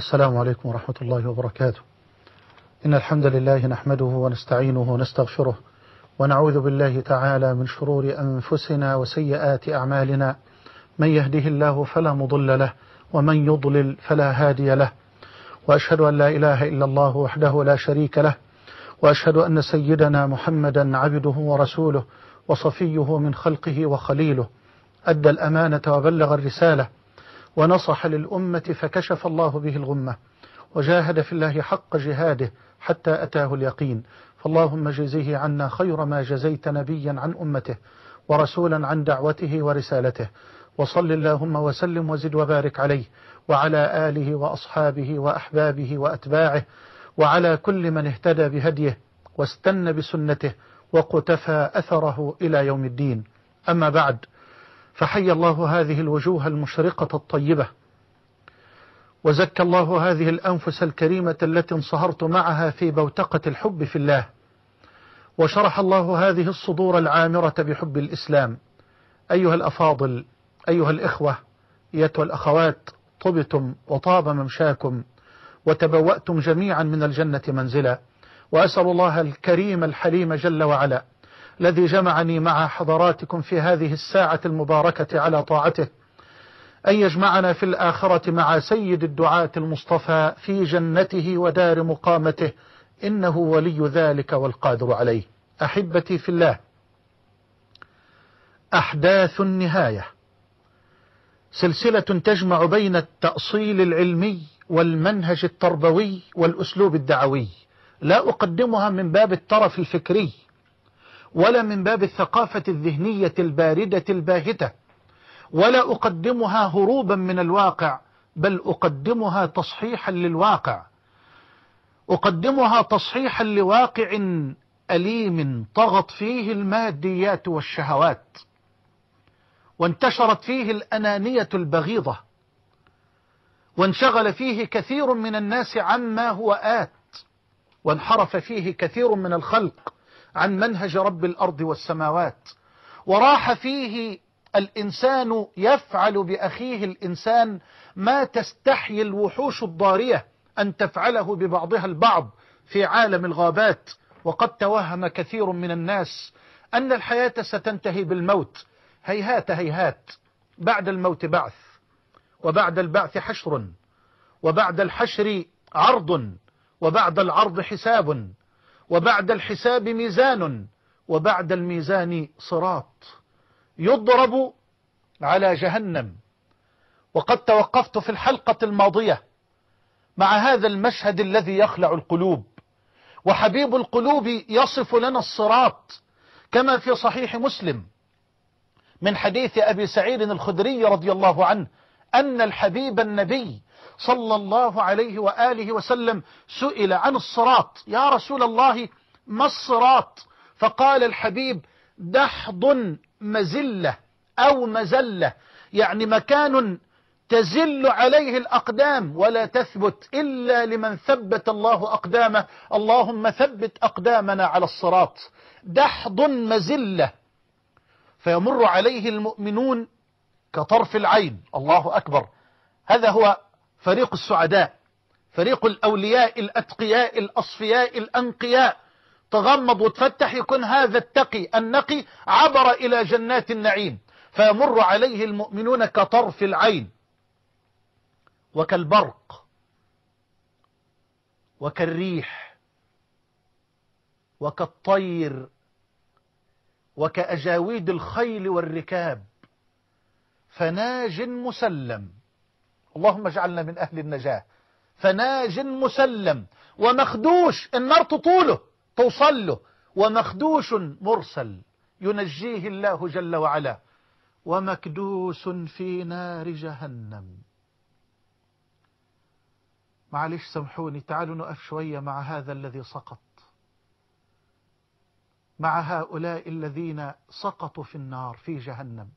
السلام عليكم ورحمة الله وبركاته. إن الحمد لله نحمده ونستعينه ونستغفره ونعوذ بالله تعالى من شرور أنفسنا وسيئات أعمالنا، من يهده الله فلا مضل له ومن يضلل فلا هادي له، وأشهد أن لا إله إلا الله وحده لا شريك له، وأشهد أن سيدنا محمدا عبده ورسوله وصفيه من خلقه وخليله، أدى الأمانة وبلغ الرسالة ونصح للأمة فكشف الله به الغمة، وجاهد في الله حق جهاده حتى أتاه اليقين. فاللهم جزيه عنا خير ما جزيت نبيا عن أمته ورسولا عن دعوته ورسالته، وصل اللهم وسلم وزد وبارك عليه وعلى آله وأصحابه وأحبابه وأتباعه وعلى كل من اهتدى بهديه واستنى بسنته وقتفى أثره إلى يوم الدين. أما بعد، فحي الله هذه الوجوه المشرقة الطيبة، وزكى الله هذه الأنفس الكريمة التي انصهرت معها في بوتقة الحب في الله، وشرح الله هذه الصدور العامرة بحب الإسلام. أيها الأفاضل، أيها الإخوة، أيتها الأخوات، طبتم وطاب ممشاكم وتبوأتم جميعا من الجنة منزلا، وأسأل الله الكريم الحليم جل وعلا الذي جمعني مع حضراتكم في هذه الساعة المباركة على طاعته أن يجمعنا في الآخرة مع سيد الدعاة المصطفى في جنته ودار مقامته، إنه ولي ذلك والقادر عليه. أحبتي في الله، أحداث النهاية سلسلة تجمع بين التأصيل العلمي والمنهج التربوي والأسلوب الدعوي، لا أقدمها من باب الترف الفكري ولا من باب الثقافة الذهنية الباردة الباهتة، ولا أقدمها هروبا من الواقع، بل أقدمها تصحيحا للواقع، أقدمها تصحيحا لواقع أليم طغت فيه الماديات والشهوات، وانتشرت فيه الأنانية البغيضة، وانشغل فيه كثير من الناس عما هو آت، وانحرف فيه كثير من الخلق عن منهج رب الأرض والسماوات، وراح فيه الإنسان يفعل بأخيه الإنسان ما تستحيي الوحوش الضارية أن تفعله ببعضها البعض في عالم الغابات. وقد توهم كثير من الناس أن الحياة ستنتهي بالموت. هيهات هيهات، بعد الموت بعث، وبعد البعث حشر، وبعد الحشر عرض، وبعد العرض حساب، وبعد الحساب ميزان، وبعد الميزان صراط يضرب على جهنم. وقد توقفت في الحلقة الماضية مع هذا المشهد الذي يخلع القلوب، وحبيب القلوب يصف لنا الصراط كما في صحيح مسلم من حديث أبي سعيد الخدري رضي الله عنه أن الحبيب النبي صلى الله عليه وآله وسلم سئل عن الصراط: يا رسول الله، ما الصراط؟ فقال الحبيب: دحض مزلة أو مزلة، يعني مكان تزل عليه الأقدام ولا تثبت إلا لمن ثبت الله أقدامه. اللهم ثبت أقدامنا على الصراط. دحض مزلة، فيمر عليه المؤمنون كطرف العين. الله أكبر، هذا هو فريق السعداء، فريق الأولياء الأتقياء الأصفياء الأنقياء. تغمض وتفتح يكون هذا التقي النقي عبر إلى جنات النعيم، فيمر عليه المؤمنون كطرف العين، وكالبرق، وكالريح، وكالطير، وكأجاويد الخيل والركاب، فناج مسلم. اللهم اجعلنا من أهل النجاة. فناج مسلم، ومخدوش، النار تطوله توصل له، ومخدوش مرسل ينجيه الله جل وعلا، ومكدوس في نار جهنم. معلش سامحوني، تعالوا نقف شوية مع هذا الذي سقط، مع هؤلاء الذين سقطوا في النار في جهنم.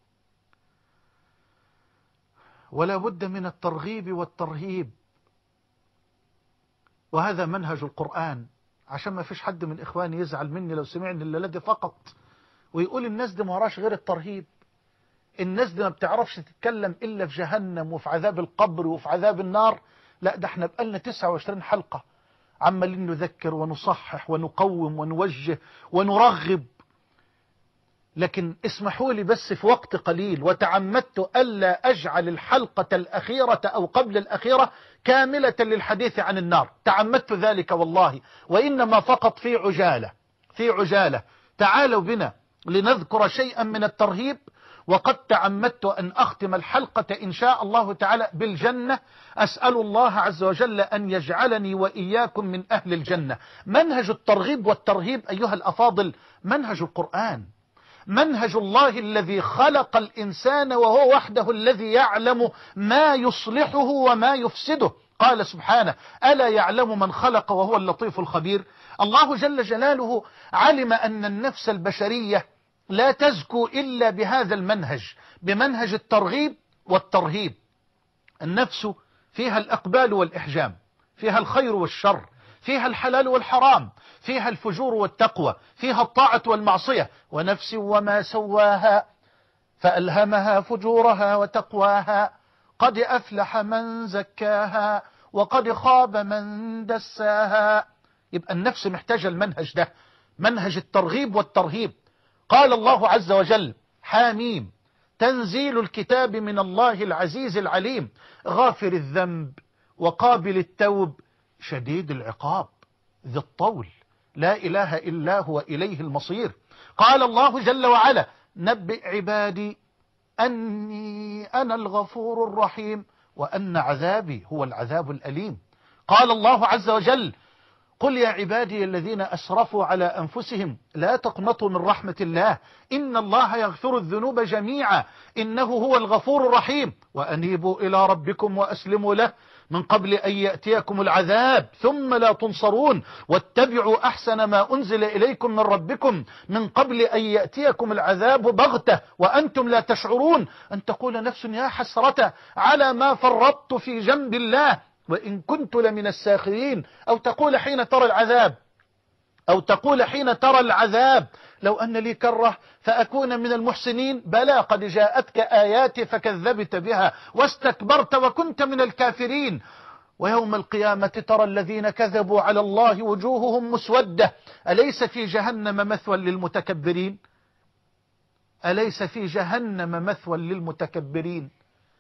ولا بد من الترغيب والترهيب، وهذا منهج القرآن، عشان ما فيش حد من إخواني يزعل مني لو سمعني الليلة دي فقط ويقول الناس دي ما وراش غير الترهيب، الناس دي ما بتعرفش تتكلم إلا في جهنم وفي عذاب القبر وفي عذاب النار. لا، ده احنا بقالنا 29 حلقة عمالين نذكر ونصحح ونقوم ونوجه ونرغب. لكن اسمحوا لي بس في وقت قليل، وتعمدت ألا أجعل الحلقة الأخيرة أو قبل الأخيرة كاملة للحديث عن النار، تعمدت ذلك والله، وإنما فقط في عجالة. تعالوا بنا لنذكر شيئا من الترهيب. وقد تعمدت أن أختم الحلقة إن شاء الله تعالى بالجنة. أسأل الله عز وجل أن يجعلني وإياكم من أهل الجنة. منهج الترغيب والترهيب أيها الأفاضل منهج القرآن، منهج الله الذي خلق الإنسان وهو وحده الذي يعلم ما يصلحه وما يفسده. قال سبحانه: ألا يعلم من خلق وهو اللطيف الخبير. الله جل جلاله علم أن النفس البشرية لا تزكو إلا بهذا المنهج، بمنهج الترغيب والترهيب. النفس فيها الإقبال والإحجام، فيها الخير والشر، فيها الحلال والحرام، فيها الفجور والتقوى، فيها الطاعة والمعصية. ونفس وما سواها فألهمها فجورها وتقواها، قد أفلح من زكاها وقد خاب من دساها. يبقى النفس محتاجة المنهج ده، منهج الترغيب والترهيب. قال الله عز وجل: حاميم تنزيل الكتاب من الله العزيز العليم، غافر الذنب وقابل التوب شديد العقاب ذي الطول، لا إله إلا هو إليه المصير. قال الله جل وعلا: نبئ عبادي أني أنا الغفور الرحيم وأن عذابي هو العذاب الأليم. قال الله عز وجل: قل يا عبادي الذين أسرفوا على أنفسهم لا تقنطوا من رحمة الله إن الله يغفر الذنوب جميعا إنه هو الغفور الرحيم وأنيبوا إلى ربكم وأسلموا له من قبل أن يأتيكم العذاب ثم لا تنصرون واتبعوا أحسن ما أنزل إليكم من ربكم من قبل أن يأتيكم العذاب بغتة وأنتم لا تشعرون. أن تقول نفس يا حسرة على ما فرطت في جنب الله وإن كنت لمن الساخرين، أو تقول حين ترى العذاب لو أن لي كرة فأكون من المحسنين. بلى قد جاءتك آياتي فكذبت بها واستكبرت وكنت من الكافرين. ويوم القيامة ترى الذين كذبوا على الله وجوههم مسودة أليس في جهنم مثوى للمتكبرين؟ أليس في جهنم مثوى للمتكبرين؟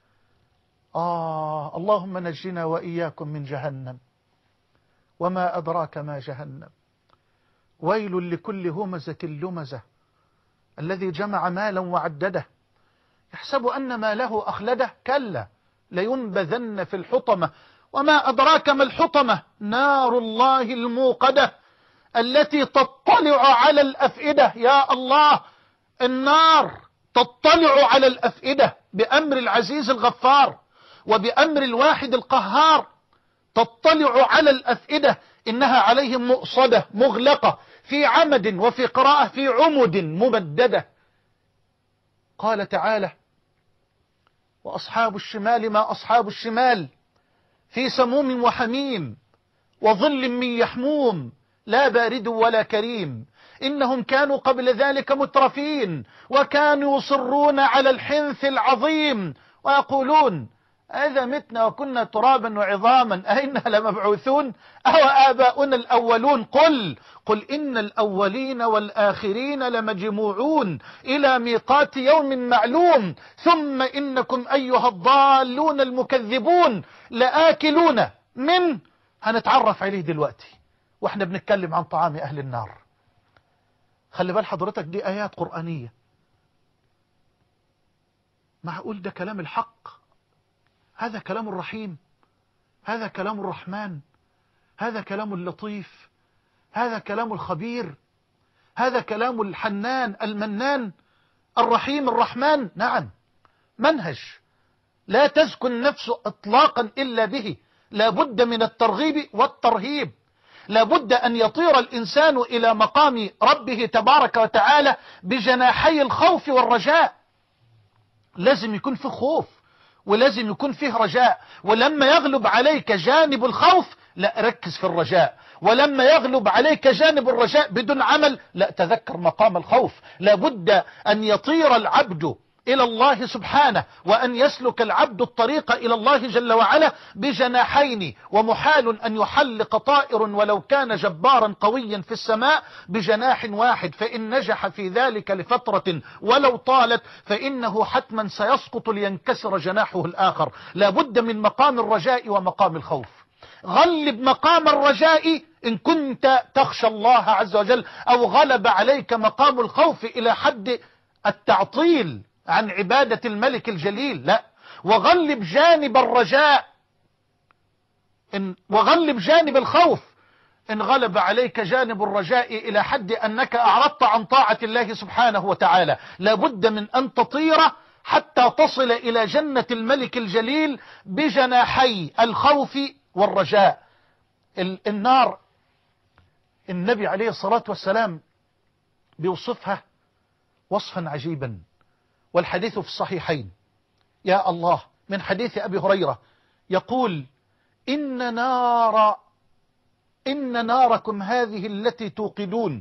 اللهم نجنا وإياكم من جهنم وما أدراك ما جهنم. ويل لكل همزة لمزة الذي جمع مالا وعدده يحسب أن ماله أخلده كلا لينبذن في الحطمة وما أدراك ما الحطمة نار الله الموقدة التي تطلع على الأفئدة. يا الله، النار تطلع على الأفئدة بأمر العزيز الغفار وبأمر الواحد القهار. تطلع على الأفئدة إنها عليهم مؤصدة مغلقة في عمد، وفي قراءة في عمد ممددة. قال تعالى: وأصحاب الشمال ما أصحاب الشمال في سموم وحميم وظل من يحموم لا بارد ولا كريم إنهم كانوا قبل ذلك مترفين وكانوا يصرون على الحنث العظيم ويقولون إذا متنا وكنا ترابا وعظاما أئنا لمبعوثون أو آباؤنا الأولون. قل إن الأولين والآخرين لمجموعون إلى ميقات يوم معلوم ثم إنكم أيها الضالون المكذبون لآكلون من. هنتعرف عليه دلوقتي واحنا بنتكلم عن طعام أهل النار. خلي بال حضرتك، دي آيات قرآنية. معقول ده كلام الحق؟ هذا كلام الرحيم، هذا كلام الرحمن، هذا كلام اللطيف، هذا كلام الخبير، هذا كلام الحنان المنان الرحيم الرحمن. نعم، منهج لا تزكو النفس اطلاقا إلا به. لا بد من الترغيب والترهيب، لا بد أن يطير الإنسان إلى مقام ربه تبارك وتعالى بجناحي الخوف والرجاء. لازم يكون فيه خوف ولازم يكون فيه رجاء. ولما يغلب عليك جانب الخوف لا ركز في الرجاء، ولما يغلب عليك جانب الرجاء بدون عمل لا تذكر مقام الخوف. لابد أن يطير العبد إلى الله سبحانه، وأن يسلك العبد الطريق إلى الله جل وعلا بجناحين، ومحال أن يحلق طائر ولو كان جبارا قويا في السماء بجناح واحد، فإن نجح في ذلك لفترة ولو طالت فإنه حتما سيسقط لينكسر جناحه الآخر. لا بد من مقام الرجاء ومقام الخوف. غلب مقام الرجاء إن كنت تخشى الله عز وجل، أو غلب عليك مقام الخوف إلى حد التعطيل عن عبادة الملك الجليل، لا، وغلب جانب الرجاء وغلب جانب الخوف إن غلب عليك جانب الرجاء إلى حد أنك أعرضت عن طاعة الله سبحانه وتعالى. لابد من أن تطير حتى تصل إلى جنة الملك الجليل بجناحي الخوف والرجاء. النار النبي عليه الصلاة والسلام بيوصفها وصفا عجيبا، والحديث في الصحيحين. يا الله، من حديث أبي هريرة يقول: إن ناركم هذه التي توقدون.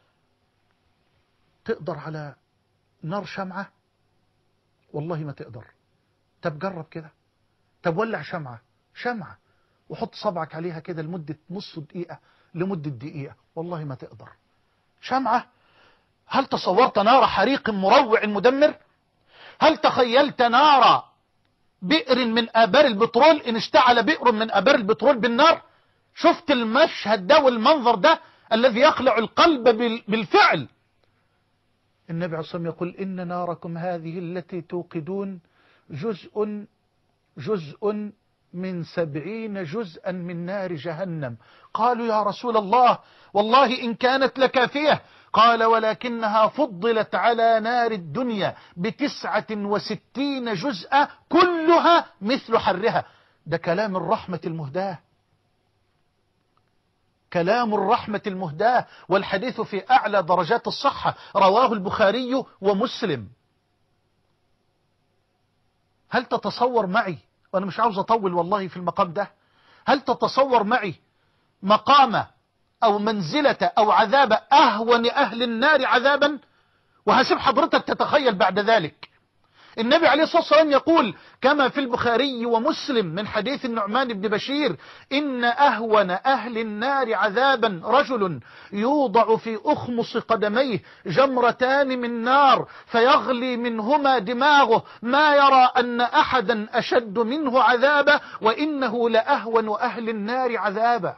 تقدر على نار شمعة؟ والله ما تقدر. طب جرب كده، طب ولع شمعة وحط صبعك عليها كده لمدة نص دقيقة لمدة دقيقة، والله ما تقدر. شمعة. هل تصورت نار حريق مروع مدمر؟ هل تخيلت نار بئر من آبار البترول إن اشتعل بئر من آبار البترول بالنار؟ شفت المشهد ده والمنظر ده الذي يخلع القلب بالفعل. النبي عليه الصلاة والسلام يقول: إن ناركم هذه التي توقدون جزء من 70 جزءا من نار جهنم. قالوا: يا رسول الله، والله إن كانت لكافية. قال: ولكنها فضلت على نار الدنيا ب69 جزءا كلها مثل حرها. ده كلام الرحمة المهداة، كلام الرحمة المهداة، والحديث في أعلى درجات الصحة، رواه البخاري ومسلم. هل تتصور معي، وأنا مش عاوز أطول والله في المقام ده، هل تتصور معي مقام أو منزلة أو عذاب أهون أهل النار عذابا؟ وهسيب حضرتك تتخيل بعد ذلك. النبي عليه الصلاة والسلام يقول كما في البخاري ومسلم من حديث النعمان بن بشير: إن أهون أهل النار عذابا رجل يوضع في أخمص قدميه جمرتان من نار فيغلي منهما دماغه، ما يرى أن أحدا أشد منه عذابا، وإنه لأهون أهل النار عذابا.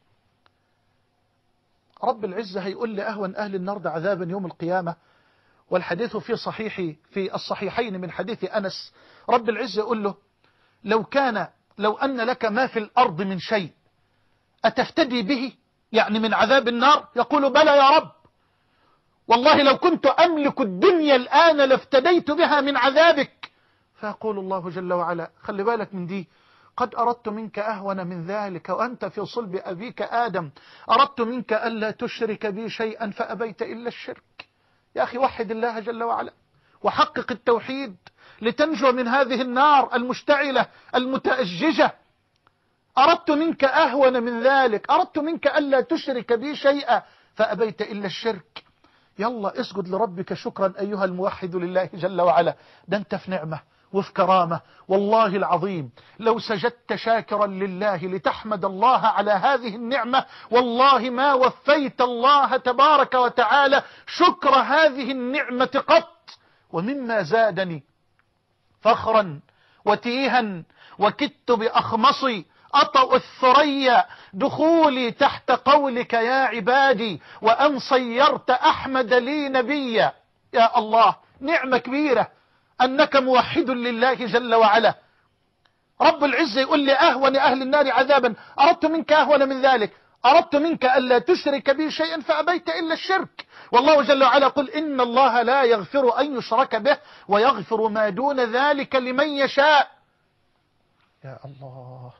رب العزة هيقول لأهون أهل النار ده عذابا يوم القيامة، والحديث في الصحيحين من حديث أنس. رب العزة يقول له: لو أن لك ما في الأرض من شيء أتفتدي به، يعني من عذاب النار؟ يقول: بلى يا رب، والله لو كنت أملك الدنيا الآن لافتديت بها من عذابك. فيقول الله جل وعلا: خلي بالك من دي، قد أردت منك أهون من ذلك وأنت في صلب أبيك آدم، أردت منك ألا تشرك بي شيئا فأبيت إلا الشرك. يا أخي وحد الله جل وعلا وحقق التوحيد لتنجو من هذه النار المشتعلة المتأججة. أردت منك أهون من ذلك، أردت منك ألا تشرك بي شيئا فأبيت إلا الشرك. يلا اسجد لربك شكرا أيها الموحد لله جل وعلا. ده أنت في نعمة وفي كرامة، والله العظيم لو سجدت شاكرا لله لتحمد الله على هذه النعمة، والله ما وفيت الله تبارك وتعالى شكر هذه النعمة قط. ومما زادني فخرا وتيها وكدت بأخمصي أطأ الثريا دخولي تحت قولك يا عبادي، وأن صيرت أحمد لي نبيا. يا الله، نعمة كبيرة أنك موحد لله جل وعلا. رب العزة يقول لي: أهون أهل النار عذابا، أردت منك أهون من ذلك، أردت منك ألا تشرك بي شيئا فأبيت إلا الشرك. والله جل وعلا قل: إن الله لا يغفر أن يشرك به ويغفر ما دون ذلك لمن يشاء. يا الله،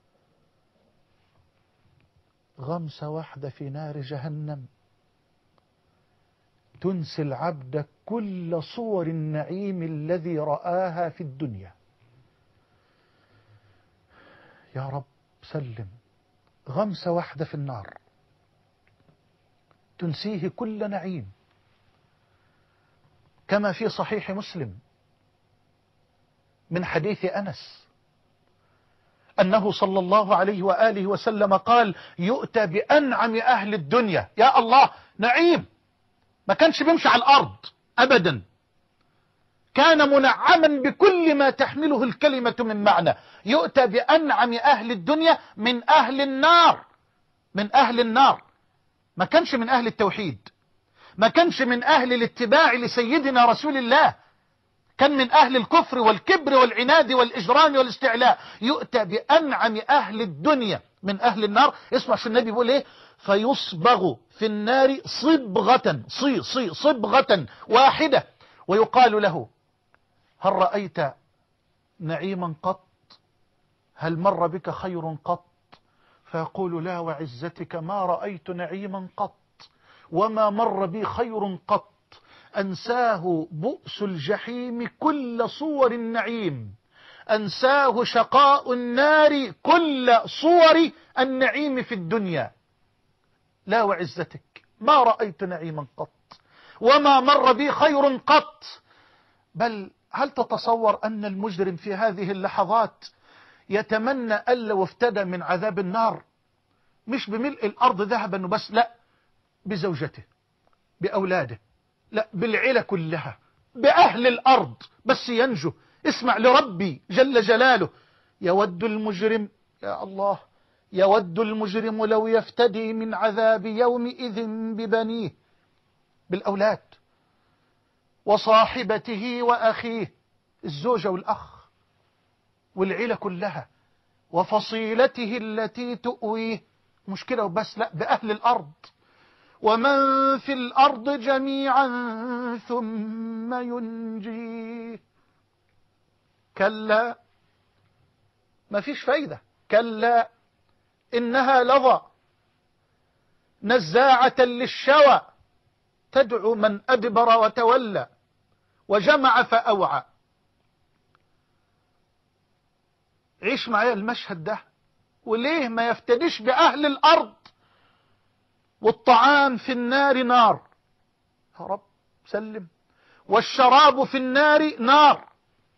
غمسة واحدة في نار جهنم تنسي العبد كل صور النعيم الذي رآها في الدنيا. يا رب سلم. غمسة واحدة في النار تنسيه كل نعيم، كما في صحيح مسلم من حديث أنس أنه صلى الله عليه وآله وسلم قال يؤتى بأنعم أهل الدنيا. يا الله، نعيم، ما كانش بيمشي على الأرض أبدا، كان منعما بكل ما تحمله الكلمة من معنى. يؤتى بأنعم أهل الدنيا من أهل النار، من أهل النار. ما كانش من أهل التوحيد، ما كانش من أهل الاتباع لسيدنا رسول الله، كان من أهل الكفر والكبر والعناد والإجرام والاستعلاء. يؤتى بأنعم أهل الدنيا من أهل النار. اسمع شو النبي بيقول إيه: فيصبغ في النار صبغة، صبغة واحدة، ويقال له: هل رأيت نعيما قط؟ هل مر بك خير قط؟ فيقول: لا وعزتك ما رأيت نعيما قط وما مر بي خير قط. أنساه بؤس الجحيم كل صور النعيم، أنساه شقاء النار كل صور النعيم في الدنيا. لا وعزتك ما رأيت نعيما قط وما مر بي خير قط. بل هل تتصور أن المجرم في هذه اللحظات يتمنى أن لو افتدى من عذاب النار مش بملء الأرض ذهبا وبس، لا، بزوجته، بأولاده، لا، بالعيلة كلها، بأهل الأرض، بس ينجو. اسمع لربي جل جلاله: يود المجرم، يا الله، يود المجرم لو يفتدي من عذاب يومئذ ببنيه، بالأولاد وصاحبته وأخيه، الزوجة والأخ والعيلة كلها، وفصيلته التي تؤويه. مشكلة وبس، لا، بأهل الأرض، ومن في الأرض جميعا ثم ينجيه. كلا، ما فيش فايدة، كلا إنها لظى نزاعة للشوى تدعو من أدبر وتولى وجمع فأوعى. عيش معايا المشهد ده، وليه ما يفتديش بأهل الأرض؟ والطعام في النار نار، يا رب سلم، والشراب في النار نار،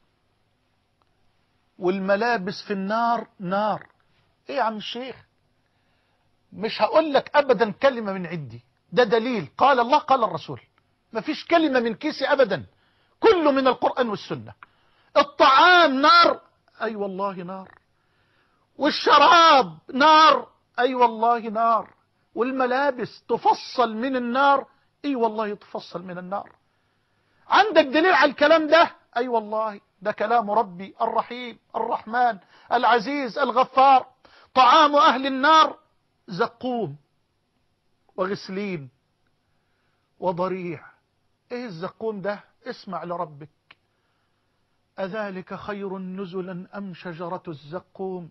والملابس في النار نار. ايه يا عم الشيخ؟ مش هقول لك ابدا كلمة من عندي، ده دليل قال الله قال الرسول، ما فيش كلمة من كيسي ابدا، كله من القرآن والسنة. الطعام نار، اي والله نار، والشراب نار، اي والله نار، والملابس تفصل من النار، اي والله تفصل من النار. عندك دليل على الكلام ده؟ اي والله ده كلام ربي الرحيم الرحمن العزيز الغفار. طعام اهل النار زقوم وغسلين وضريع. ايه الزقوم ده؟ اسمع لربك: أذلك خير نزلا أم شجرة الزقوم؟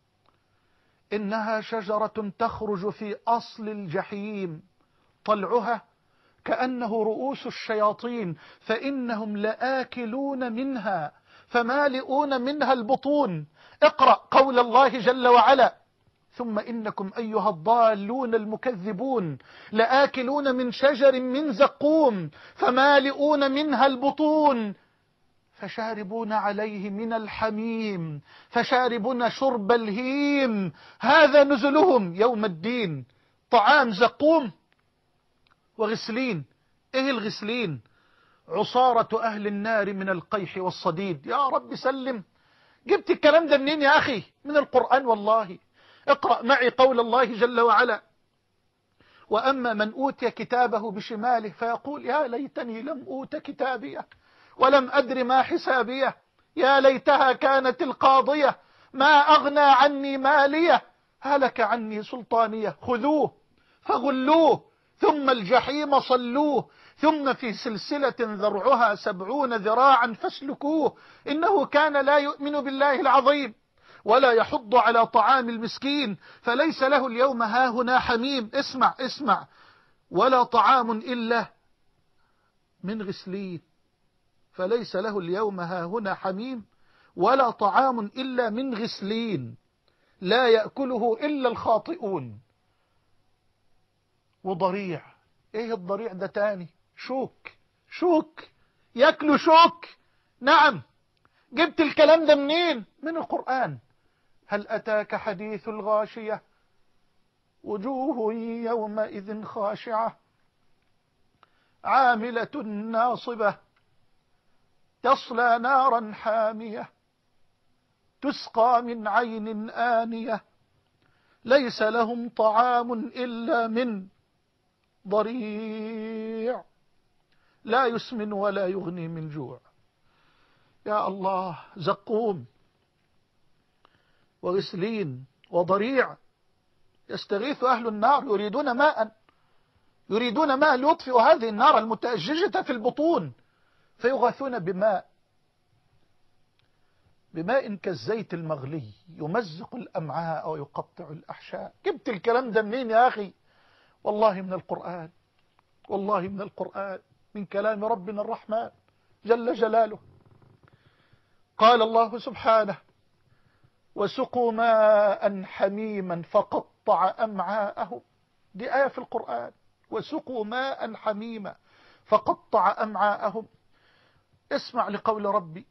إنها شجرة تخرج في أصل الجحيم، طلعها كأنه رؤوس الشياطين، فإنهم لآكلون منها فمالئون منها البطون. اقرأ قول الله جل وعلا: ثم إنكم أيها الضالون المكذبون لآكلون من شجر من زقوم فمالئون منها البطون فشاربون عليه من الحميم فشاربون شرب الهيم هذا نزلهم يوم الدين. طعام زقوم وغسلين. ايه الغسلين؟ عصارة اهل النار من القيح والصديد. يا رب سلم. جبت الكلام ده منين يا اخي؟ من القرآن والله. اقرأ معي قول الله جل وعلا: وأما من أوتي كتابه بشماله فيقول يا ليتني لم أوت كتابيه ولم أدر ما حسابيه يا ليتها كانت القاضية ما أغنى عني ماليه هلك عني سلطانيه خذوه فغلوه ثم الجحيم صلوه ثم في سلسلة ذرعها 70 ذراعا فاسلكوه إنه كان لا يؤمن بالله العظيم ولا يحض على طعام المسكين فليس له اليوم هاهنا حميم. اسمع ولا طعام إلا من غسلين. فليس له اليوم هاهنا حميم ولا طعام إلا من غسلين لا يأكله إلا الخاطئون. وضريع. ايه الضريع ده تاني؟ شوك يأكلوا شوك. نعم، جبت الكلام ده منين؟ من القرآن. هل أتاك حديث الغاشية وجوه يومئذ خاشعة عاملة ناصبة تصلى نارا حامية تسقى من عين آنية ليس لهم طعام إلا من ضريع لا يسمن ولا يغني من جوع. يا الله، زقوم وغسلين وضريع. يستغيث أهل النار يريدون ماء ليطفئوا هذه النار المتأججة في البطون، فيغاثون بماء كالزيت المغلي يمزق الأمعاء ويقطع الأحشاء. جبت الكلام ده منين يا أخي؟ والله من القرآن، والله من القرآن، من كلام ربنا الرحمن جل جلاله. قال الله سبحانه: وسقوا ماء حميما فقطع أمعاءهم. دي آية في القرآن. وسقوا ماء حميما فقطع أمعاءهم. اسمع لقول ربي: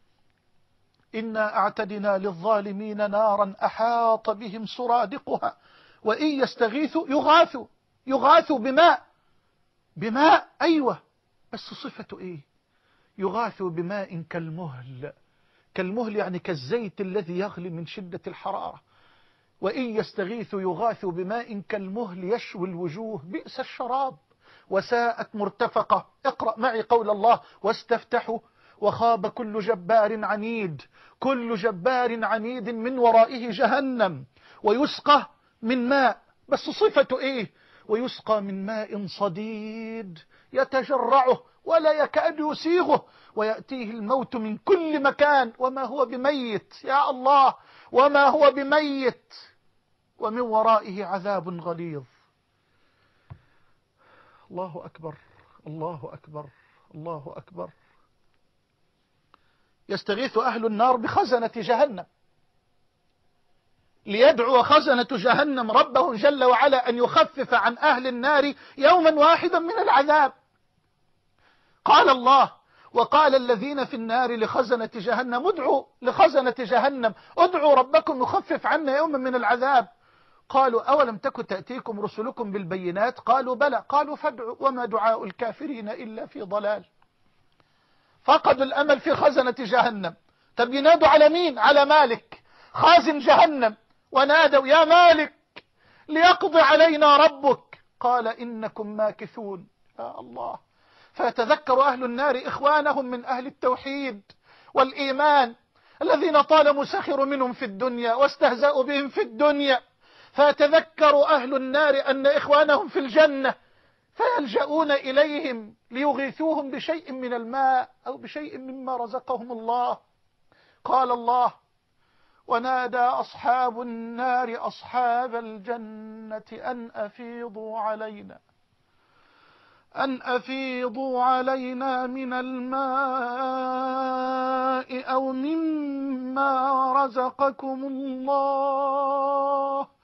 إنا أعتدنا للظالمين نارا أحاط بهم سرادقها وإن يستغيثوا يغاثوا بماء. أيوة، بس صفته إيه؟ يغاثوا بماء كالمهل يعني كالزيت الذي يغلي من شدة الحرارة. وإن يستغيثوا يغاثوا بماء كالمهل يشوي الوجوه بئس الشراب وساءت مرتفقة. اقرأ معي قول الله: واستفتحوا وخاب كل جبار عنيد. كل جبار عنيد من ورائه جهنم ويسقى من ماء. بس صفته ايه؟ ويسقى من ماء صديد يتجرعه ولا يكاد يسيغه ويأتيه الموت من كل مكان وما هو بميت. يا الله، وما هو بميت، ومن ورائه عذاب غليظ. الله أكبر، الله أكبر، الله أكبر. يستغيث أهل النار بخزنة جهنم ليدعو خزنة جهنم ربه جل وعلا أن يخفف عن أهل النار يوما واحدا من العذاب. قال الله: وقال الذين في النار لخزنة جهنم ادعوا ربكم يخفف عنا يوما من العذاب. قالوا: أولم تكن تأتيكم رسلكم بالبينات؟ قالوا: بلى. قالوا: فادعوا وما دعاء الكافرين إلا في ضلال. فقدوا الأمل في خزنة جهنم. طب ينادوا على مين؟ على مالك خازن جهنم. ونادوا: يا مالك ليقضي علينا ربك. قال: إنكم ماكثون. يا الله. فيتذكر أهل النار إخوانهم من أهل التوحيد والإيمان الذين طالما سخروا منهم في الدنيا واستهزأوا بهم في الدنيا، فيتذكر أهل النار أن إخوانهم في الجنة، فيلجؤون إليهم ليغيثوهم بشيء من الماء أو بشيء مما رزقهم الله. قال الله: ونادى أصحاب النار أصحاب الجنة أن أفيضوا علينا من الماء أو مما رزقكم الله.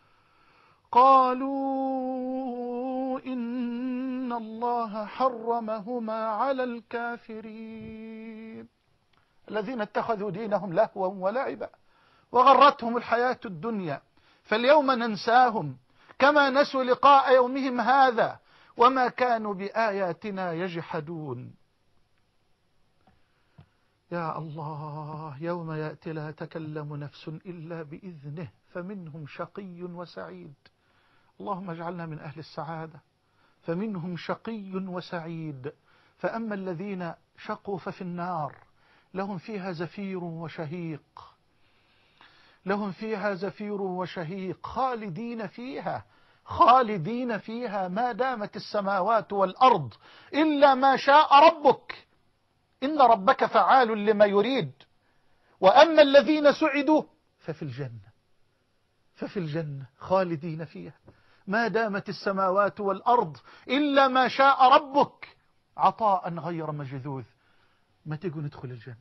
قالوا: إن الله حرمهما على الكافرين. الذين اتخذوا دينهم لهوا ولعبا وغرتهم الحياة الدنيا، فاليوم ننساهم كما نسوا لقاء يومهم هذا وما كانوا بآياتنا يجحدون. يا الله، يوم يأتي لا تكلم نفس إلا بإذنه فمنهم شقي وسعيد. اللهم اجعلنا من أهل السعادة. فمنهم شقي وسعيد. فأما الذين شقوا ففي النار لهم فيها زفير وشهيق خالدين فيها ما دامت السماوات والأرض إلا ما شاء ربك إن ربك فعال لما يريد. وأما الذين سعدوا ففي الجنة خالدين فيها ما دامت السماوات والأرض إلا ما شاء ربك عطاء غير مجذوذ. ما تيجوا ندخل الجنة،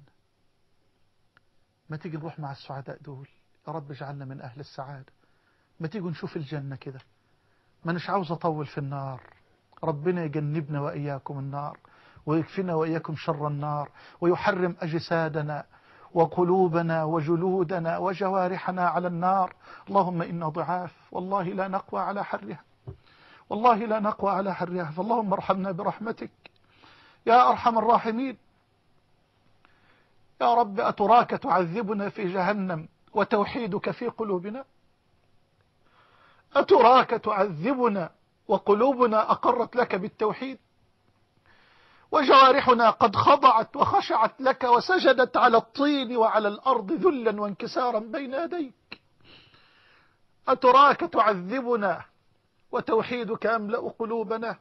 ما تيجي نروح مع السعداء دول. يا رب اجعلنا من أهل السعادة. ما تيجوا نشوف الجنة كده. ما نش عاوز أطول في النار. ربنا يجنبنا وإياكم النار ويكفينا وإياكم شر النار ويحرم أجسادنا وقلوبنا وجلودنا وجوارحنا على النار. اللهم إنا ضعاف والله لا نقوى على حرها، والله لا نقوى على حرها، فاللهم ارحمنا برحمتك يا أرحم الراحمين. يا رب أتراك تعذبنا في جهنم وتوحيدك في قلوبنا؟ أتراك تعذبنا وقلوبنا أقرت لك بالتوحيد، وجوارحنا قد خضعت وخشعت لك وسجدت على الطين وعلى الأرض ذلا وانكسارا بين يديك؟ أتراك تعذبنا وتوحيدك يملأ قلوبنا؟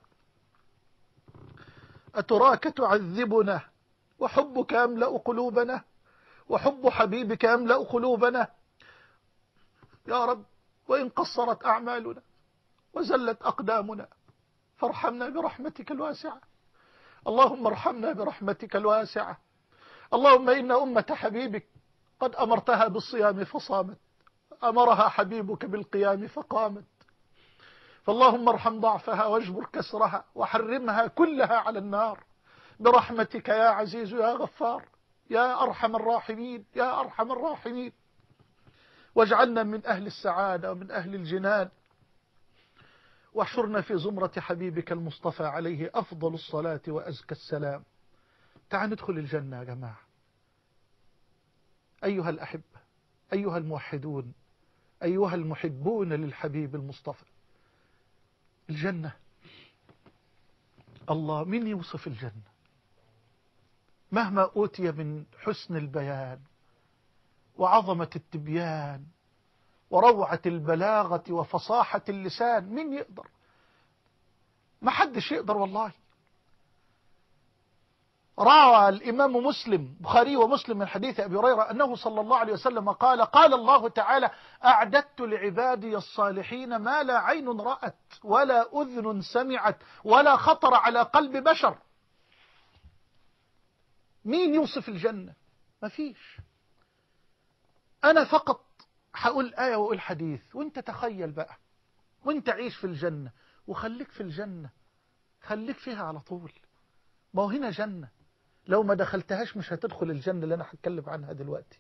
أتراك تعذبنا وحبك يملأ قلوبنا، وحب حبيبك يملأ قلوبنا؟ يا رب، وإن قصرت أعمالنا وزلت أقدامنا فارحمنا برحمتك الواسعة. اللهم ارحمنا برحمتك الواسعة. اللهم إن أمة حبيبك قد أمرتها بالصيام فصامت، أمرها حبيبك بالقيام فقامت، فاللهم ارحم ضعفها واجبر كسرها وحرمها كلها على النار برحمتك يا عزيز يا غفار يا أرحم الراحمين يا أرحم الراحمين. واجعلنا من أهل السعادة ومن أهل الجنان، واحشرنا في زمرة حبيبك المصطفى عليه أفضل الصلاة وأزكى السلام. تعال ندخل الجنة يا جماعة. أيها الأحبة، أيها الموحدون، أيها المحبون للحبيب المصطفى، الجنة، الله مين يوصف الجنة؟ مهما أوتي من حسن البيان وعظمة التبيان وروعة البلاغة وفصاحة اللسان، مين يقدر؟ ما حدش يقدر والله. روى الإمام مسلم، بخاري ومسلم، من حديث أبي هريرة أنه صلى الله عليه وسلم قال: قال الله تعالى: أعددت لعبادي الصالحين ما لا عين رأت ولا أذن سمعت ولا خطر على قلب بشر. مين يوصف الجنة؟ ما فيش. أنا فقط هقول آية وأقول حديث، وانت تخيل بقى، وانت عيش في الجنة وخليك في الجنة، خليك فيها على طول. ما هو هنا جنة، لو ما دخلتهاش مش هتدخل الجنة اللي أنا هتكلم عنها دلوقتي.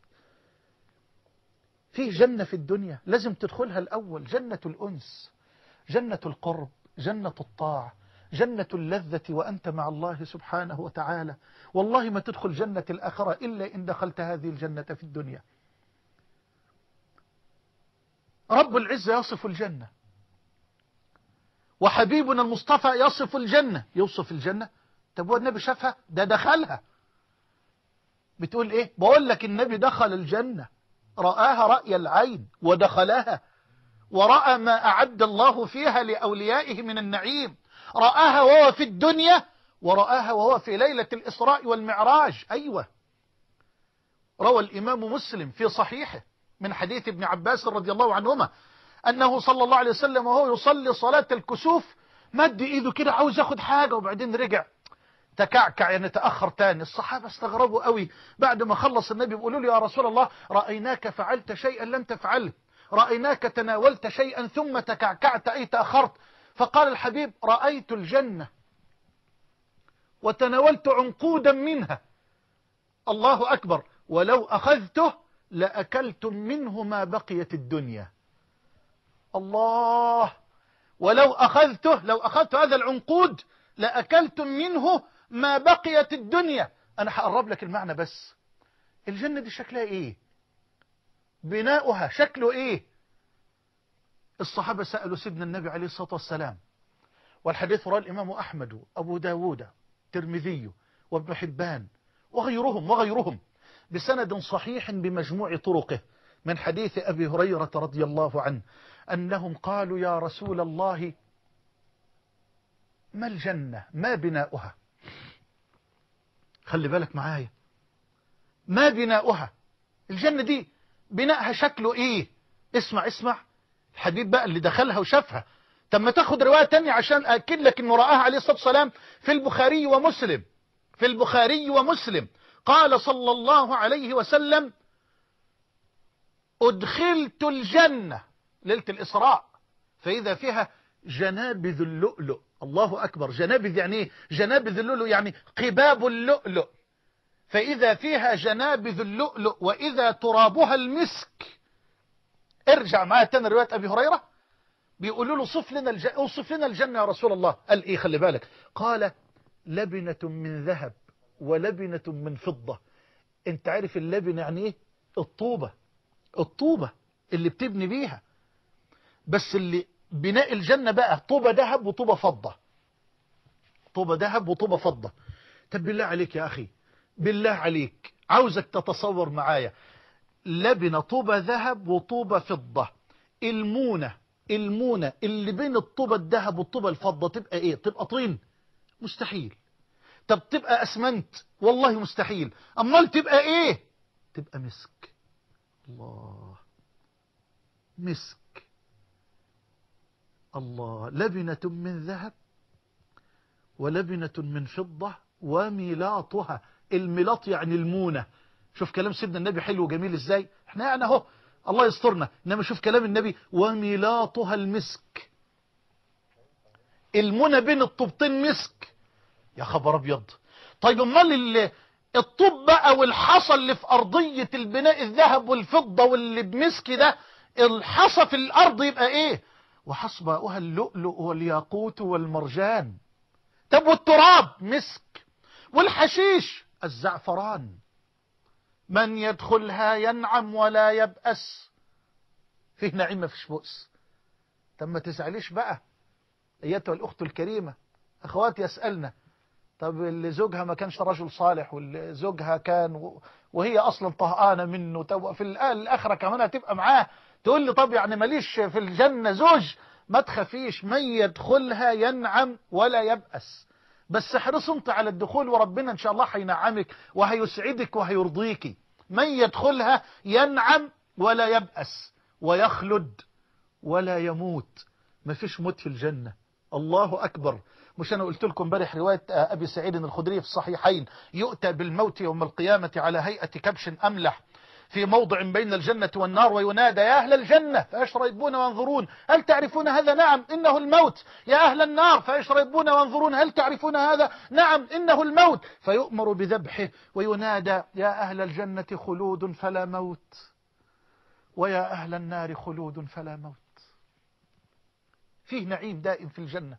فيه جنة في الدنيا لازم تدخلها الأول، جنة الأنس، جنة القرب، جنة الطاعة، جنة اللذة وأنت مع الله سبحانه وتعالى. والله ما تدخل جنة الآخرة إلا إن دخلت هذه الجنة في الدنيا. رب العزة يصف الجنة، وحبيبنا المصطفى يصف الجنة. يوصف الجنة؟ طب هو النبي شافها؟ ده دخلها. بتقول ايه؟ بقول لك النبي دخل الجنة، رآها رأي العين ودخلها، ورأى ما أعد الله فيها لأوليائه من النعيم. رآها وهو في الدنيا، ورآها وهو في ليلة الإسراء والمعراج. أيوة. روى الإمام مسلم في صحيحه من حديث ابن عباس رضي الله عنهما أنه صلى الله عليه وسلم وهو يصلي صلاة الكسوف مد إيده كده عاوز ياخد حاجة، وبعدين رجع تكعكع، يعني تأخر تاني. الصحابة استغربوا قوي. بعد ما خلص النبي بيقولوا له: يا رسول الله، رأيناك فعلت شيئا لم تفعله، رأيناك تناولت شيئا ثم تكعكعت أي تأخرت. فقال الحبيب: رأيت الجنة وتناولت عنقودا منها. الله أكبر. ولو أخذته لأكلتم منه ما بقيت الدنيا. الله. ولو أخذته، لو أخذت هذا العنقود لأكلتم منه ما بقيت الدنيا. أنا هقرب لك المعنى بس. الجنة دي شكلها إيه؟ بناؤها شكله إيه؟ الصحابة سألوا سيدنا النبي عليه الصلاة والسلام، والحديث رواه الإمام أحمد وأبو داود الترمذي وابن حبان وغيرهم بسند صحيح بمجموع طرقه من حديث أبي هريرة رضي الله عنه أنهم قالوا: يا رسول الله، ما الجنة؟ ما بناؤها؟ خلي بالك معايا، ما بناؤها؟ الجنة دي بناءها شكله إيه؟ اسمع الحبيب بقى اللي دخلها وشافها. طب ما تاخد رواية تانية عشان أكد لك إنه رآها عليه الصلاة والسلام في البخاري ومسلم. في البخاري ومسلم قال صلى الله عليه وسلم: أدخلت الجنة ليلة الإسراء فإذا فيها جنابذ اللؤلؤ. الله أكبر. جنابذ يعني إيه؟ جنابذ اللؤلؤ يعني قباب اللؤلؤ، فإذا فيها جنابذ اللؤلؤ وإذا ترابها المسك. ارجع معايا تاني رواية أبي هريرة، بيقولوا له اوصف لنا الجنة يا رسول الله. قال إيه؟ خلي بالك، قال لبنة من ذهب ولبنة من فضة. انت عارف اللبنة يعني ايه؟ الطوبة اللي بتبني بيها. بس اللي بناء الجنة بقى طوبة ذهب وطوبة فضة. طوبة ذهب وطوبة فضة. طب بالله عليك يا أخي، بالله عليك عاوزك تتصور معايا لبنة طوبة ذهب وطوبة فضة. المونة اللي بين الطوبة الذهب والطوبة الفضة تبقى ايه؟ تبقى طين؟ مستحيل. طب تبقى اسمنت؟ والله مستحيل. امال تبقى ايه؟ تبقى مسك. الله، مسك. الله، لبنة من ذهب ولبنة من فضة وميلاطها. الميلاط يعني المونة. شوف كلام سيدنا النبي حلو وجميل ازاي. احنا يعني اهو الله يسترنا، انما شوف كلام النبي، وميلاطها المسك. المونة بين الطوبتين مسك. يا خبر ابيض. طيب امال الطوب بقى والحصى اللي في ارضية البناء الذهب والفضة واللي بمسك ده، الحصى في الارض يبقى ايه؟ وحصباؤها اللؤلؤ والياقوت والمرجان. طب والتراب مسك، والحشيش الزعفران. من يدخلها ينعم ولا يبأس. فيه نعيم ما فيش بؤس. طب ما تزعليش بقى ايتها الاخت الكريمة. اخواتي يسألنا، طب اللي زوجها ما كانش رجل صالح، واللي زوجها كان وهي اصلا طهقانه منه، طب في الاخره كمان هتبقى معاه، تقول لي طب يعني ماليش في الجنه زوج؟ ما تخافيش، من يدخلها ينعم ولا يبأس. بس احرص انت على الدخول، وربنا ان شاء الله هينعمك وهيسعدك وهيرضيكي. من يدخلها ينعم ولا يبأس ويخلد ولا يموت. ما فيش موت في الجنة. الله أكبر. مش أنا قلت لكم امبارح رواية أبي سعيد الخدري في الصحيحين، يؤتى بالموت يوم القيامة على هيئة كبش أملح في موضع بين الجنة والنار، وينادى يا أهل الجنة فيشربون وينظرون هل تعرفون هذا؟ نعم إنه الموت. يا أهل النار فيشربون وينظرون هل تعرفون هذا؟ نعم إنه الموت. فيؤمر بذبحه وينادى يا أهل الجنة خلود فلا موت، ويا أهل النار خلود فلا موت. فيه نعيم دائم في الجنة.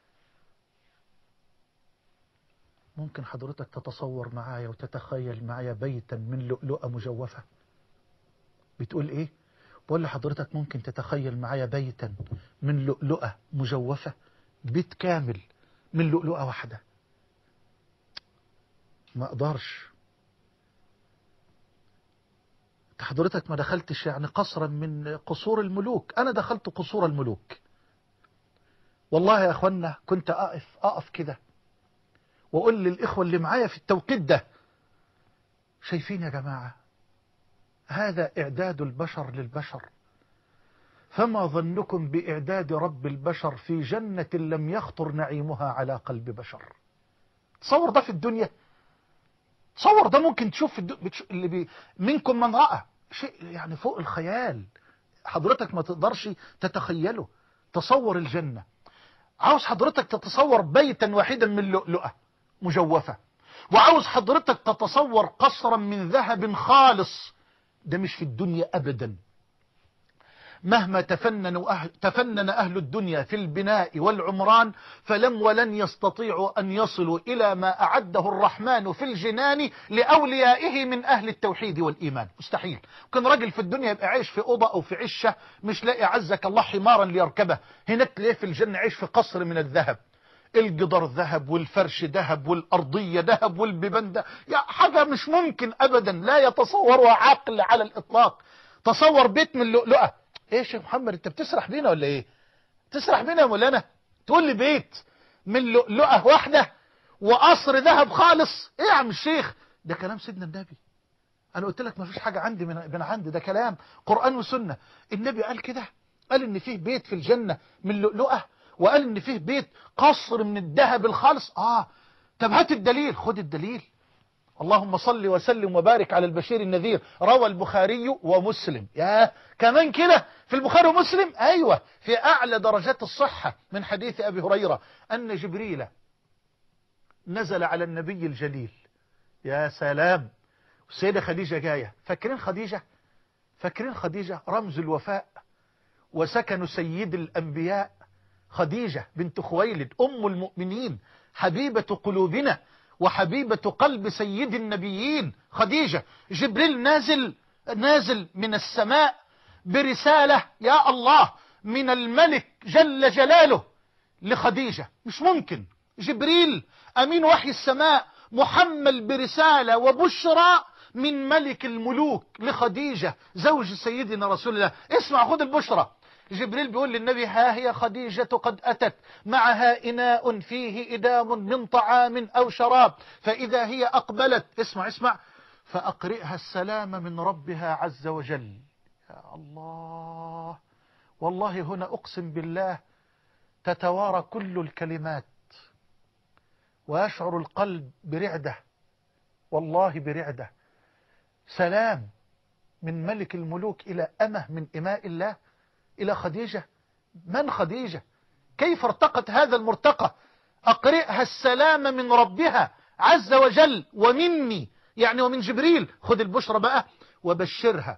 ممكن حضرتك تتصور معايا وتتخيل معايا بيتا من لؤلؤة مجوفة؟ بتقول ايه؟ بقول لحضرتك ممكن تتخيل معايا بيتا من لؤلؤة مجوفة، بيت كامل من لؤلؤة واحدة. ما اقدرش. حضرتك ما دخلتش يعني قصرا من قصور الملوك. انا دخلت قصور الملوك والله يا اخوانا. كنت اقف كده واقول للاخوة اللي معايا في التوقيت ده، شايفين يا جماعة هذا اعداد البشر للبشر، فما ظنكم باعداد رب البشر في جنة لم يخطر نعيمها على قلب بشر. تصور ده في الدنيا. تصور ده ممكن تشوف في منكم من رأى شيء يعني فوق الخيال. حضرتك ما تقدرش تتخيله. تصور الجنة. عاوز حضرتك تتصور بيتا واحدا من لؤلؤة مجوفة، وعاوز حضرتك تتصور قصرا من ذهب خالص. ده مش في الدنيا أبدا. مهما تفنن أهل الدنيا في البناء والعمران فلم ولن يستطيعوا أن يصلوا إلى ما أعده الرحمن في الجنان لأوليائه من أهل التوحيد والإيمان. مستحيل. كان راجل في الدنيا يبقى عايش في أوضة أو في عشة مش لاقي عزك الله حمارا ليركبه، هناك تلاقيه في الجنة عايش في قصر من الذهب. الجدار ذهب والفرش ذهب والأرضية ذهب والبيبان ده، يا حاجة مش ممكن أبدا، لا يتصورها عقل على الإطلاق. تصور بيت من لؤلؤة. ايه يا شيخ محمد انت بتسرح بينا ولا ايه؟ تسرح بينا يا مولانا؟ تقول لي بيت من لؤلؤة واحدة وقصر ذهب خالص؟ ايه يا عم الشيخ؟ ده كلام سيدنا النبي. انا قلت لك ما فيش حاجة عندي من عندي، ده كلام قرآن وسنة. النبي قال كده، قال ان فيه بيت في الجنة من لؤلؤة، وقال ان فيه بيت قصر من الذهب الخالص. طب هات الدليل. خد الدليل. اللهم صل وسلم وبارك على البشير النذير. روى البخاري ومسلم. يا كمان كده في البخاري ومسلم؟ ايوه، في اعلى درجات الصحة، من حديث ابي هريرة ان جبريل نزل على النبي الجليل يا سلام. السيدة خديجة جاية. فاكرين خديجة رمز الوفاء وسكن سيد الأنبياء، خديجة بنت خويلد أم المؤمنين، حبيبة قلوبنا وحبيبة قلب سيد النبيين خديجة. جبريل نازل من السماء برسالة يا الله من الملك جل جلاله لخديجة. مش ممكن، جبريل أمين وحي السماء محمل برسالة وبشرى من ملك الملوك لخديجة زوج سيدنا رسول الله. اسمع، خذ البشرى. جبريل بيقول للنبي ها هي خديجة قد أتت معها إناء فيه إدام من طعام أو شراب، فإذا هي أقبلت اسمع فأقرئها السلام من ربها عز وجل. يا الله، والله هنا أقسم بالله تتوارى كل الكلمات ويشعر القلب برعدة، والله برعدة. سلام من ملك الملوك إلى أمه من إماء الله، إلى خديجة. من خديجة؟ كيف ارتقت هذا المرتقى؟ أقرئها السلام من ربها عز وجل ومني، يعني ومن جبريل. خذ البشرى بقى. وبشرها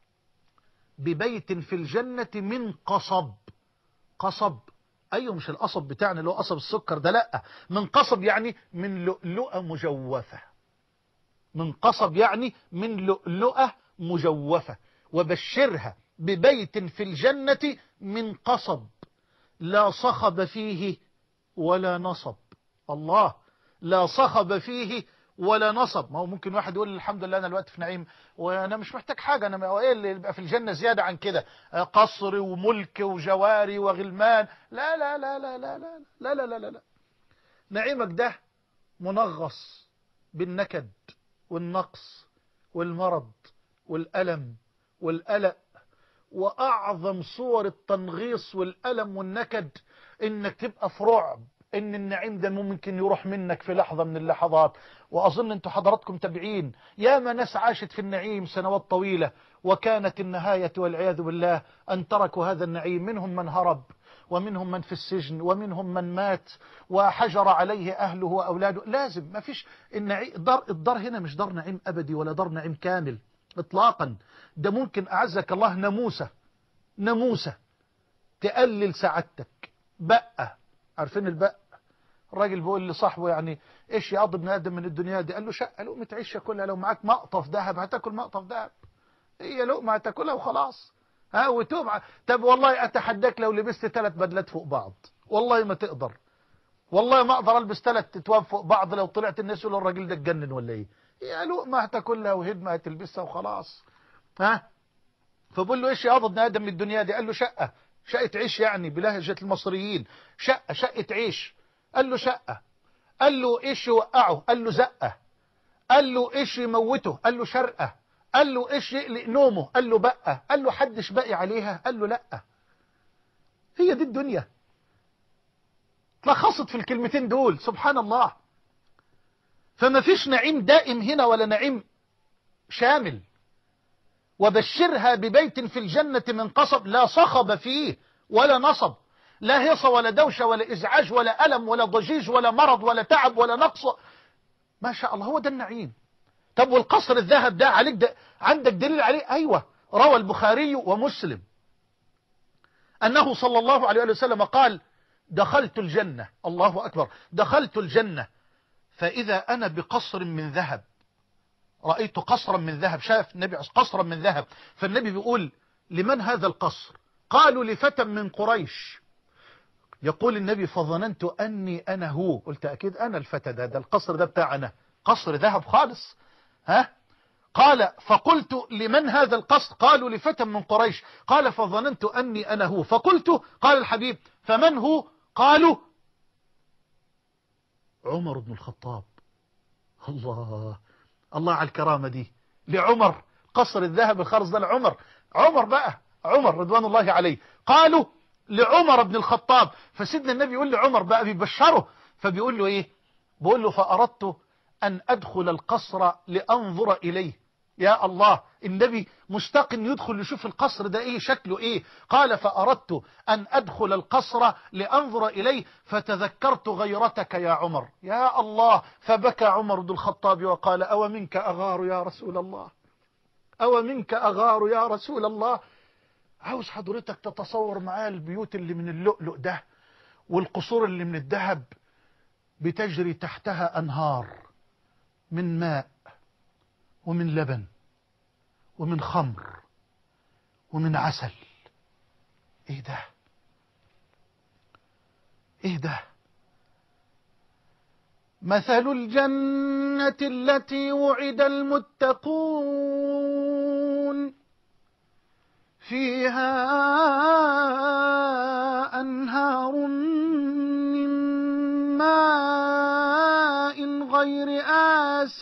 ببيت في الجنة من قصب. قصب، أيوه مش القصب بتاعنا اللي هو قصب السكر ده، لأ، من قصب يعني من لؤلؤة مجوفة. من قصب يعني من لؤلؤة مجوفة. وبشرها ببيت في الجنة من قصب لا صخب فيه ولا نصب. الله، لا صخب فيه ولا نصب. ما هو ممكن واحد يقول الحمد لله أنا الوقت في نعيم وأنا مش محتاج حاجة، أنا إيه اللي يبقى في الجنة زيادة عن كده؟ قصر وملك وجواري وغلمان. لا لا لا لا لا لا لا لا لا لا لا. نعيمك ده منغص بالنكد والنقص والمرض والألم والقلق. وأعظم صور التنغيص والألم والنكد إنك تبقى في رعب إن النعيم ده ممكن يروح منك في لحظة من اللحظات. وأظن أنتم حضراتكم تابعين ياما ناس عاشت في النعيم سنوات طويلة وكانت النهاية والعياذ بالله أن تركوا هذا النعيم. منهم من هرب، ومنهم من في السجن، ومنهم من مات وحجر عليه أهله وأولاده. لازم، ما فيش الدار هنا مش دار نعيم أبدي ولا دار نعيم كامل إطلاقا. ده ممكن أعزك الله ناموسة تقلل سعادتك. بقى عارفين البقى؟ الراجل بيقول لصاحبه يعني ايش يقضي ابن ادم من الدنيا دي؟ قال له شقه لقمه عيش كلها، لو معاك مقطف ذهب هتاكل مقطف ذهب، هي لقمه هتاكلها وخلاص. وتوب. طب والله اتحداك لو لبست 3 بدلات فوق بعض والله ما تقدر. والله ما اقدر البس 3 اتواب فوق بعض لو طلعت الناس يقولوا الراجل ده اتجنن ولا ايه؟ هي لقمه هتاكلها وهدمه هتلبسها وخلاص. فبقول له ايش يا ابن ادم من الدنيا دي؟ قال له شقه عيش، يعني بلهجه المصريين شقه عيش. قال له شقه. قال له ايش يوقعه؟ قال له زقه. قال له ايش يموته؟ قال له شرقه. قال له ايش يقلق نومه؟ قال له بقى. قال له حدش باقي عليها؟ قال له لا. هي دي الدنيا، تلخصت في الكلمتين دول. سبحان الله. فما فيش نعيم دائم هنا ولا نعيم شامل. وبشرها ببيت في الجنة من قصب لا صخب فيه ولا نصب، لا هيصة ولا دوشة ولا إزعاج ولا ألم ولا ضجيج ولا مرض ولا تعب ولا نقص. ما شاء الله، هو ده النعيم. طب والقصر الذهب ده عليك ده عندك دليل عليه؟ أيوة، روى البخاري ومسلم أنه صلى الله عليه وسلم قال دخلت الجنة، الله أكبر، دخلت الجنة فإذا أنا بقصر من ذهب. رأيت قصرا من ذهب، شاف النبي قصرا من ذهب. فالنبي بيقول لمن هذا القصر؟ قالوا لفتى من قريش. يقول النبي فظننت أني أنا هو. قلت أكيد أنا الفتى ده القصر ده بتاعنا، قصر ذهب خالص. قال فقلت لمن هذا القصر؟ قالوا لفتى من قريش. قال فظننت أني أنا هو. فقلت قال الحبيب فمن هو؟ قالوا عمر بن الخطاب. الله على الكرامة دي لعمر، قصر الذهب الخرز ده لعمر. عمر بقى، عمر رضوان الله عليه. قالوا لعمر بن الخطاب. فسيدنا النبي يقول لعمر بقى بيبشره، فبيقول له ايه؟ بيقول له فأردت أن أدخل القصر لأنظر إليه يا الله، النبي مشتاق ان يدخل يشوف القصر ده ايه شكله ايه. قال فأردت أن أدخل القصر لأنظر إليه فتذكرت غيرتك يا عمر. يا الله، فبكى عمر بن الخطاب وقال أو منك أغار يا رسول الله، أو منك أغار يا رسول الله. عاوز حضرتك تتصور معايا البيوت اللي من اللؤلؤ ده والقصور اللي من الذهب بتجري تحتها أنهار من ماء ومن لبن ومن خمر ومن عسل. ايه ده؟ ايه ده؟ مثل الجنة التي وعد المتقون فيها أنهار من ماء غير آسٍ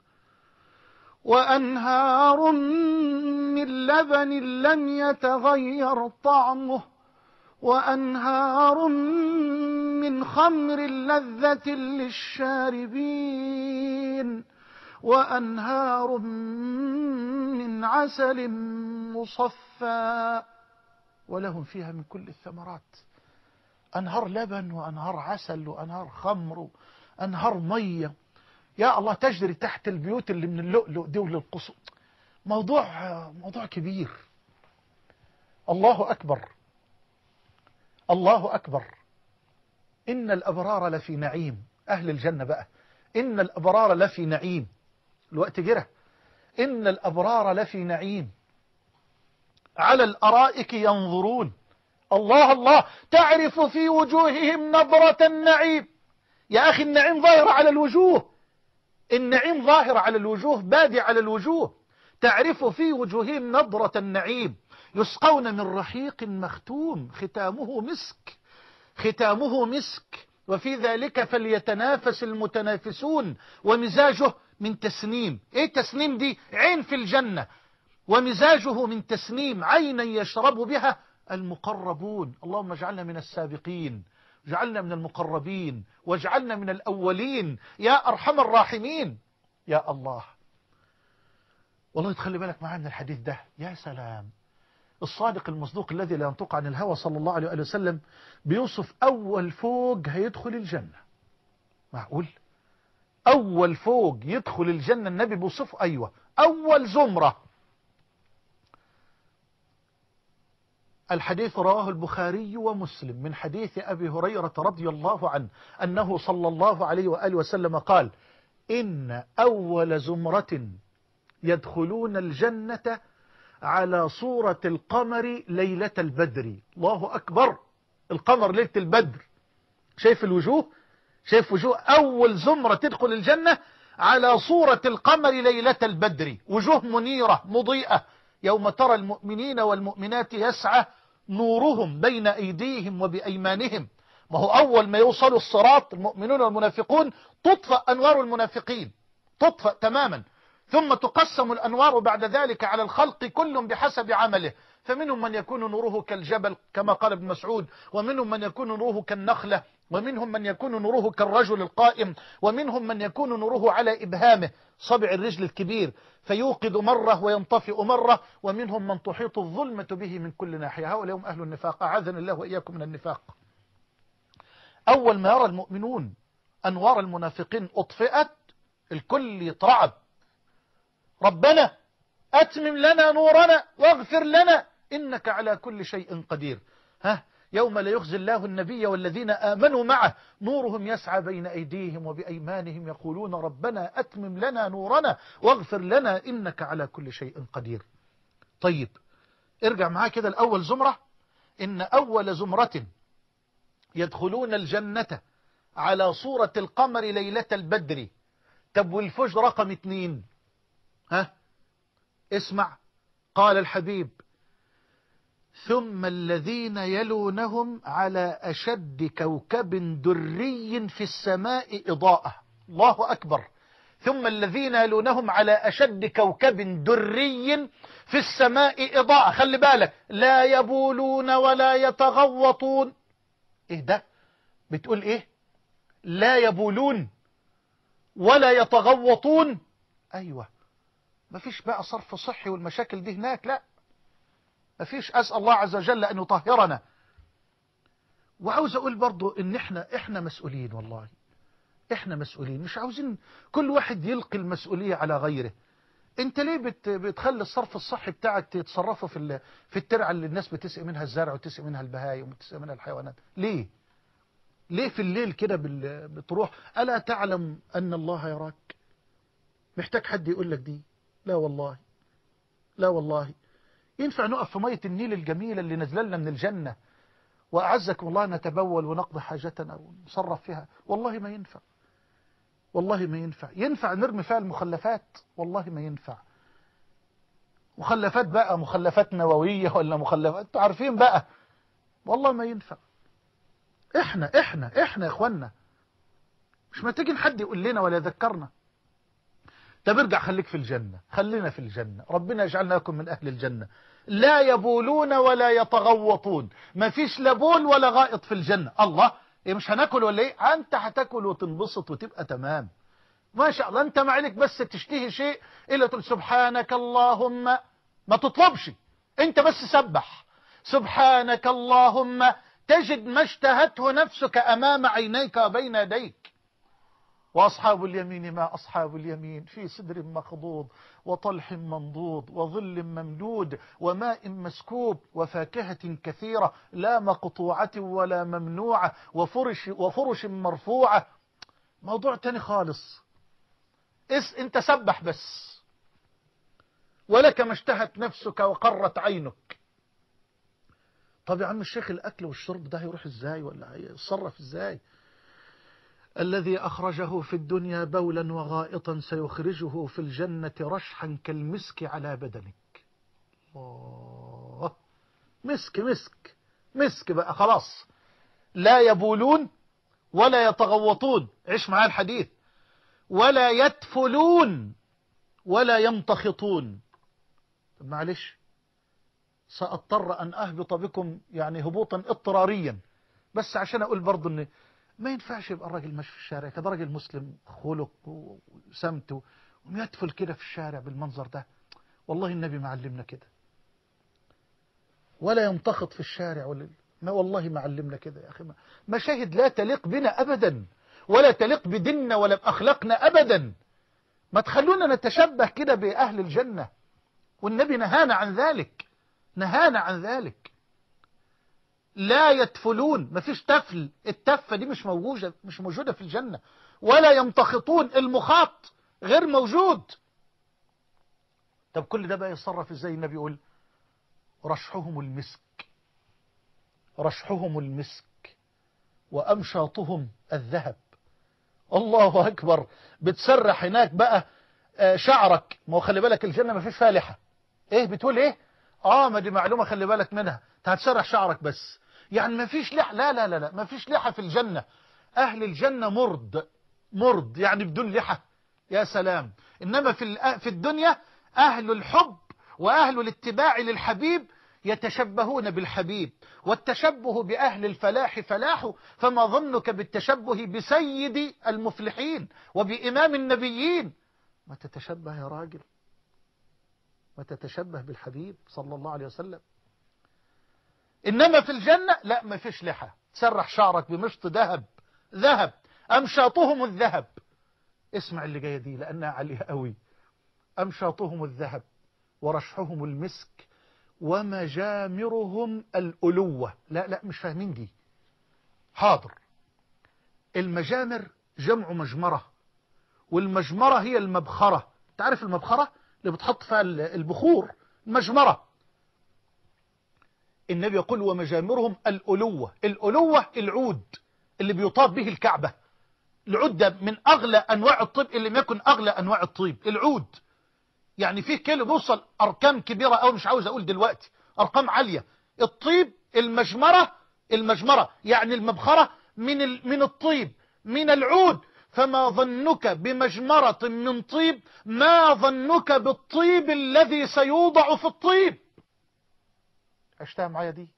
وأنهار من لبن لم يتغير طعمه وأنهار من خمر لذة للشاربين وأنهار من عسل مصفى ولهم فيها من كل الثمرات. أنهار لبن وأنهار عسل وأنهار خمر وأنهار مية يا الله تجري تحت البيوت اللي من اللؤلؤ دي وللقصور. موضوع كبير. الله أكبر، الله أكبر. إن الأبرار لفي نعيم. أهل الجنة بقى، إن الأبرار لفي نعيم. الوقت جرى. إن الأبرار لفي نعيم على الأرائك ينظرون. الله الله، تعرف في وجوههم نظرة النعيم. يا أخي النعيم ظاهر على الوجوه، النعيم ظاهر على الوجوه، بادي على الوجوه. تعرف في وجوههم نظرة النعيم يسقون من رحيق مختوم ختامه مسك، ختامه مسك وفي ذلك فليتنافس المتنافسون ومزاجه من تسنيم. ايه تسنيم دي؟ عين في الجنة. ومزاجه من تسنيم، عينا يشرب بها المقربون. اللهم اجعلنا من السابقين، اجعلنا من المقربين، واجعلنا من الأولين يا أرحم الراحمين. يا الله، والله تخلي بالك معايا من الحديث ده. يا سلام، الصادق المصدوق الذي لا ينطق عن الهوى صلى الله عليه وسلم بيوصف أول فوج هيدخل الجنة. معقول؟ أول فوج يدخل الجنة النبي بيوصفه. أيوة، أول زمرة. الحديث رواه البخاري ومسلم من حديث أبي هريرة رضي الله عنه أنه صلى الله عليه وآله وسلم قال إن أول زمرة يدخلون الجنة على صورة القمر ليلة البدر. الله أكبر، القمر ليلة البدر. شايف الوجوه؟ شايف وجوه أول زمرة تدخل الجنة على صورة القمر ليلة البدر، وجوه منيرة مضيئة. يوم ترى المؤمنين والمؤمنات يسعى نورهم بين أيديهم وبأيمانهم. ما هو أول ما يوصلوا الصراط المؤمنون والمنافقون تطفأ أنوار المنافقين، تطفأ تماما، ثم تقسم الأنوار بعد ذلك على الخلق كل بحسب عمله. فمنهم من يكون نوره كالجبل كما قال ابن مسعود، ومنهم من يكون نوره كالنخلة، ومنهم من يكون نوره كالرجل القائم، ومنهم من يكون نوره على إبهامه صبع الرجل الكبير فيوقد مرة وينطفئ مرة، ومنهم من تحيط الظلمة به من كل ناحية. هؤلاء هم أهل النفاق، أعاذنا الله وإياكم من النفاق. أول ما يرى المؤمنون أنوار المنافقين أطفئت الكل يترعب. ربنا أتمم لنا نورنا واغفر لنا إنك على كل شيء قدير. يوم لا يخزي الله النبي والذين آمنوا معه نورهم يسعى بين أيديهم وبأيمانهم يقولون ربنا أتمم لنا نورنا واغفر لنا إنك على كل شيء قدير. طيب ارجع معاه كده الأول زمرة. إن أول زمرة يدخلون الجنة على صورة القمر ليلة البدر. طب والفجر رقم 2؟ اسمع، قال الحبيب ثم الذين يلونهم على أشد كوكب دري في السماء إضاءة. الله أكبر. ثم الذين يلونهم على أشد كوكب دري في السماء إضاءة. خلي بالك، لا يبولون ولا يتغوطون. إيه ده؟ بتقول إيه؟ لا يبولون ولا يتغوطون. أيوة، مفيش بقى صرف صحي والمشاكل دي هناك، لا مفيش. أسأل الله عز وجل أن يطهرنا. وعاوز أقول برضو إن إحنا مسؤولين، والله إحنا مسؤولين، مش عاوزين كل واحد يلقي المسؤولية على غيره. أنت ليه بتخلي الصرف الصحي بتاعك تتصرفه في الترعة اللي الناس بتسقي منها الزرع وتسقي منها البهايم وتسقي منها الحيوانات؟ ليه في الليل كده بتروح؟ ألا تعلم أن الله يراك؟ محتاج حد يقول لك دي؟ لا والله، لا والله. ينفع نقف في مية النيل الجميلة اللي نزلنا من الجنة وأعزكم الله نتبول ونقضي حاجتنا ونصرف فيها؟ والله ما ينفع، والله ما ينفع. ينفع نرمي فيها المخلفات؟ والله ما ينفع. مخلفات بقى، مخلفات نووية ولا مخلفات انتوا عارفين بقى، والله ما ينفع. احنا يا اخوانا، مش محتاجين حد يقول لنا ولا يذكرنا. طب ارجع خليك في الجنة، خلينا في الجنة، ربنا يجعلناكم من أهل الجنة. لا يبولون ولا يتغوطون، ما فيش لا بول ولا غائط في الجنة. الله، إيه مش هناكل ولا ايه؟ انت هتاكل وتنبسط وتبقى تمام ما شاء الله. انت ما عليك بس تشتهي شيء الا تقول سبحانك اللهم، ما تطلبش، انت بس سبح سبحانك اللهم، تجد ما اشتهته نفسك امام عينيك وبين يديك. وأصحاب اليمين ما أصحاب اليمين، في سدر مخضود وطلح منضود وظل ممدود وماء مسكوب وفاكهة كثيرة لا مقطوعة ولا ممنوعة وفرش مرفوعة. موضوع تاني خالص. انت سبح بس، ولك ما اشتهت نفسك وقرت عينك. طب يا عم الشيخ، الأكل والشرب ده هيروح ازاي ولا هيتصرف ازاي؟ الذي أخرجه في الدنيا بولا وغائطا سيخرجه في الجنة رشحا كالمسك على بدنك. الله، مسك مسك مسك بقى خلاص. لا يبولون ولا يتغوطون، عيش معايا الحديث، ولا يتفلون ولا يمتخطون. طب معلش، سأضطر أن أهبط بكم يعني هبوطا اضطراريا، بس عشان أقول برضو أن ما ينفعش يبقى الراجل ماشي في الشارع كده، راجل مسلم خلق وسمته ويدفل كده في الشارع بالمنظر ده. والله النبي ما علمنا كده. ولا يمتخط في الشارع ما والله ما علمنا كده يا أخي. مشاهد لا تليق بنا أبدا، ولا تليق بديننا ولا بأخلاقنا أبدا. ما تخلونا نتشبه كده بأهل الجنة، والنبي نهانا عن ذلك، نهانا عن ذلك. لا يتفلون، مفيش تفل، التفة دي مش موجودة في الجنة. ولا يمتخطون، المخاط غير موجود. طب كل ده بقى يتصرف ازاي؟ النبي يقول رشحهم المسك، رشحهم المسك وأمشاطهم الذهب. الله أكبر. بتسرح هناك بقى شعرك، ما هو خلي بالك الجنة ما فيش فيها لحى. ايه بتقول ايه؟ ما دي معلومة خلي بالك منها، انت هتسرح شعرك بس، يعني ما فيش لحى. لا لا لا لا، ما فيش لحى في الجنة. أهل الجنة مرد يعني بدون لحى. يا سلام. إنما في الدنيا أهل الحب وأهل الاتباع للحبيب يتشبهون بالحبيب، والتشبه بأهل الفلاح فلاح، فما ظنك بالتشبه بسيد المفلحين وبإمام النبيين؟ ما تتشبه يا راجل، ما تتشبه بالحبيب صلى الله عليه وسلم. إنما في الجنة لا، ما فيش لحى، تسرح شعرك بمشط ذهب أمشاطهم الذهب. اسمع اللي جاية دي لأنها عالية قوي. أمشاطهم الذهب ورشحهم المسك ومجامرهم الألوة. لا مش فاهمين دي. حاضر. المجامر جمع مجمرة، والمجمرة هي المبخرة. تعرف المبخرة اللي بتحط فيها البخور، مجمرة. النبي يقول ومجامرهم الألوة. الألوة العود اللي بيطاب به الكعبة. العود ده من أغلى أنواع الطيب، اللي ما يكن أغلى أنواع الطيب العود. يعني فيه كيلو بيوصل أرقام كبيرة أو مش عاوز أقول دلوقتي، أرقام عالية. الطيب المجمرة يعني المبخرة من الطيب، من العود. فما ظنك بمجمرة من طيب، ما ظنك بالطيب الذي سيوضع في الطيب. عشتها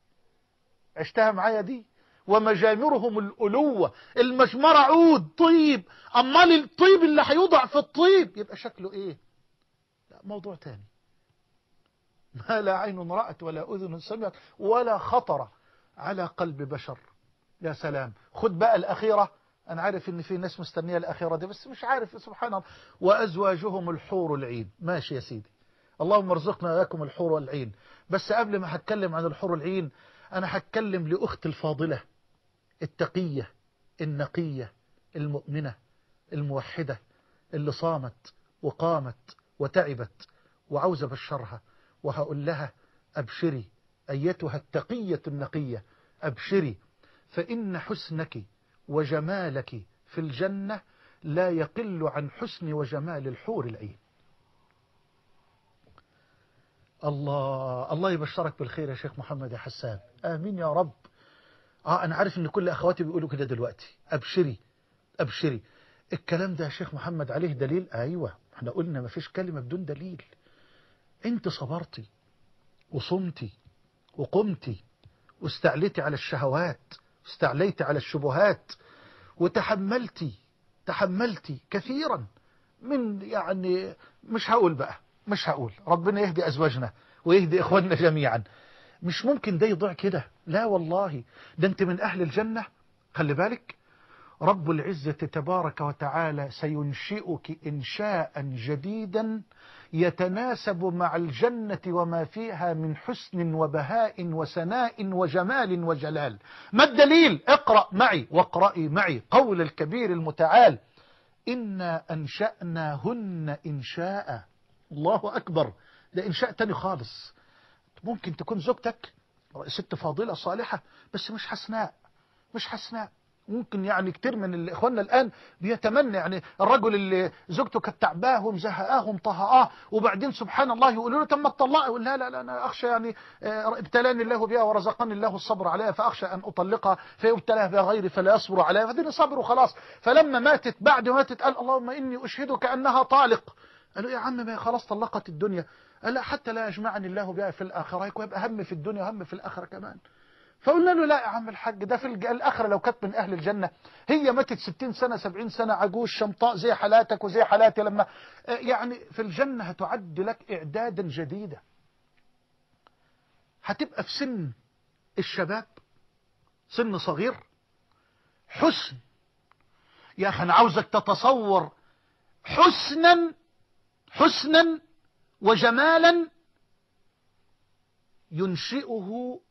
معايا دي. ومجامرهم الألوة. المجمرة عود طيب، أمال الطيب اللي هيوضع في الطيب يبقى شكله إيه؟ موضوع تاني، ما لا عين رأت ولا أذن سمعت ولا خطر على قلب بشر. يا سلام. خد بقى الأخيرة، أنا عارف إن في ناس مستنية الأخيرة دي بس مش عارف، سبحان الله. وأزواجهم الحور العين. ماشي يا سيدي، اللهم ارزقنا وإياكم الحور والعين. بس قبل ما هتكلم عن الحور العين أنا هتكلم لأخت الفاضلة التقية النقية المؤمنة الموحدة اللي صامت وقامت وتعبت وعاوزة بشرها، وهقول لها أبشري أيتها التقية النقية، أبشري، فإن حسنك وجمالك في الجنة لا يقل عن حسن وجمال الحور العين. الله يبشرك بالخير يا شيخ محمد يا حسان، آمين يا رب. أنا عارف إن كل أخواتي بيقولوا كده دلوقتي، أبشري أبشري. الكلام ده يا شيخ محمد عليه دليل؟ أيوة، احنا قلنا ما فيش كلمة بدون دليل. انت صبرتي وصمتي وقمتي واستعليتي على الشهوات واستعليتي على الشبهات تحملتي كثيرا من، يعني مش هقول ربنا يهدي أزواجنا ويهدي إخواننا جميعا. مش ممكن ده يضيع كده، لا والله، ده انت من أهل الجنة. خلي بالك، رب العزة تبارك وتعالى سينشئك إنشاء جديدا يتناسب مع الجنة وما فيها من حسن وبهاء وسناء وجمال وجلال. ما الدليل؟ اقرأ معي واقرأي معي قول الكبير المتعال: إنا أنشأناهن إنشاء. الله أكبر، ده إنشاء تاني خالص. ممكن تكون زوجتك ست فاضلة صالحة بس مش حسناء. ممكن يعني كتير من اخواننا الآن بيتمنى، يعني الرجل اللي زوجته كانت تعباه ومزهقاه ومطهقاه وبعدين سبحان الله يقولوا له تم الطلاق، يقول لا أنا أخشى يعني ابتلاني الله بها ورزقني الله الصبر عليها فأخشى أن أطلقها فيبتلاه بها غيري فلا يصبر عليها، فدين صبر وخلاص. فلما ماتت، بعد ما ماتت، قال اللهم إني أشهدك أنها طالق. قالوا يا عم ما خلاص طلقت الدنيا. قال لا، حتى لا يجمعني الله بها في الآخرة، ويبقى هم في الدنيا وهم في الآخرة كمان. فقلنا له لا يا عم الحاج، ده في الآخرة لو كانت من أهل الجنة هي ماتت 60 سنة 70 سنة عجوز شمطاء زي حالاتك وزي حالاتي، لما يعني في الجنة هتعد لك إعدادا جديدا، هتبقى في سن الشباب، سن صغير، حسن. يا أخي أنا عاوزك تتصور حسنا وجمالا ينشئه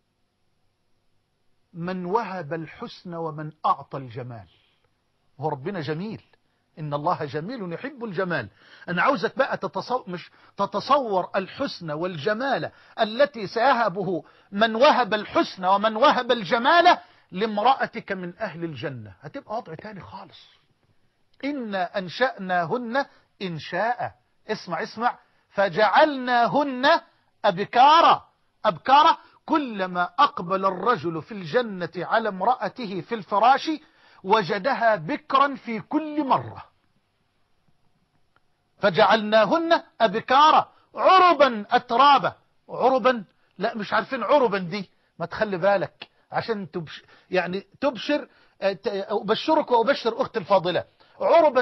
من وهب الحسن ومن أعطى الجمال. هو ربنا جميل، إن الله جميل يحب الجمال. أنا عاوزك بقى تتصور الحسن والجمال التي سيهبه من وهب الحسن ومن وهب الجمال لامرأتك من أهل الجنة. هتبقى وضع تاني خالص. إنا أنشأناهن إنشاء. اسمع فجعلناهن أبكارا. كلما أقبل الرجل في الجنة على امرأته في الفراش وجدها بكرا في كل مرة. فجعلناهن أبكارا عربا أترابا. عربا، لا مش عارفين عربا دي، ما تخلي بالك عشان تبشر. أبشرك وأبشر أخت الفاضلة. عربا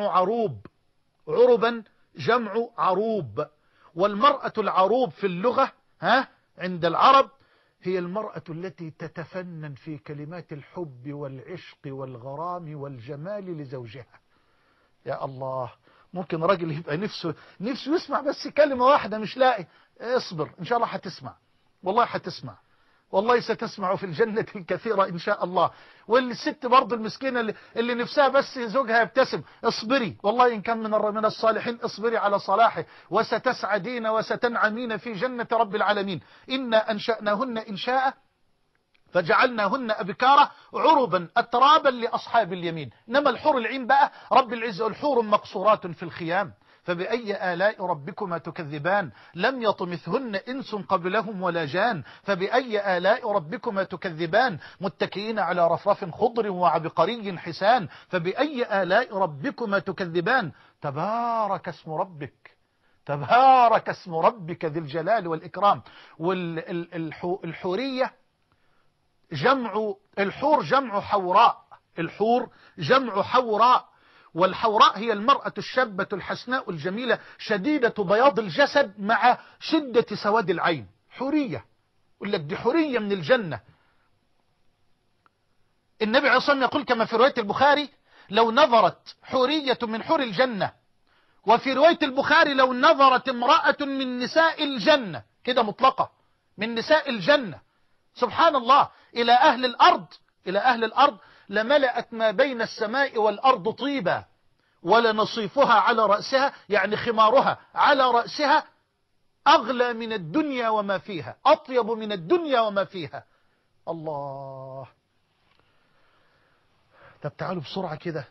جمع عروب. والمرأة العروب في اللغة عند العرب هي المرأة التي تتفنن في كلمات الحب والعشق والغرام والجمال لزوجها. يا الله، ممكن راجل يبقى نفسه يسمع بس كلمة واحدة مش لاقي. اصبر إن شاء الله هتسمع، والله ستسمع في الجنة الكثيرة إن شاء الله. والست برضو المسكينة اللي نفسها بس زوجها يبتسم، اصبري، والله إن كان من الصالحين اصبري على صلاحه وستسعدين وستنعمين في جنة رب العالمين. إنا أنشأناهن إنشاء فجعلناهن أبكارا عربا أترابا لأصحاب اليمين. إنما الحور العين بقى رب العزة: الحور مقصورات في الخيام فبأي آلاء ربكما تكذبان لم يطمثهن إنس قبلهم ولا جان فبأي آلاء ربكما تكذبان متكئين على رفرف خضر وعبقري حسان فبأي آلاء ربكما تكذبان تبارك اسم ربك ذي الجلال والإكرام. والحورية الحور جمع حوراء. والحوراء هي المرأة الشابة الحسناء الجميلة شديدة بياض الجسد مع شدة سواد العين، حورية. يقول لك دي حورية من الجنة. النبي عليه الصلاة والسلام يقول كما في رواية البخاري: لو نظرت حورية من حور الجنة، وفي رواية البخاري: لو نظرت امرأة من نساء الجنة، كده مطلقة، من نساء الجنة، سبحان الله، إلى أهل الأرض، إلى أهل الأرض، لملأت ما بين السماء والأرض طيبا، ولنصيفها على رأسها، يعني خمارها على رأسها، أغلى من الدنيا وما فيها، أطيب من الدنيا وما فيها. الله. طب تعالوا بسرعة كده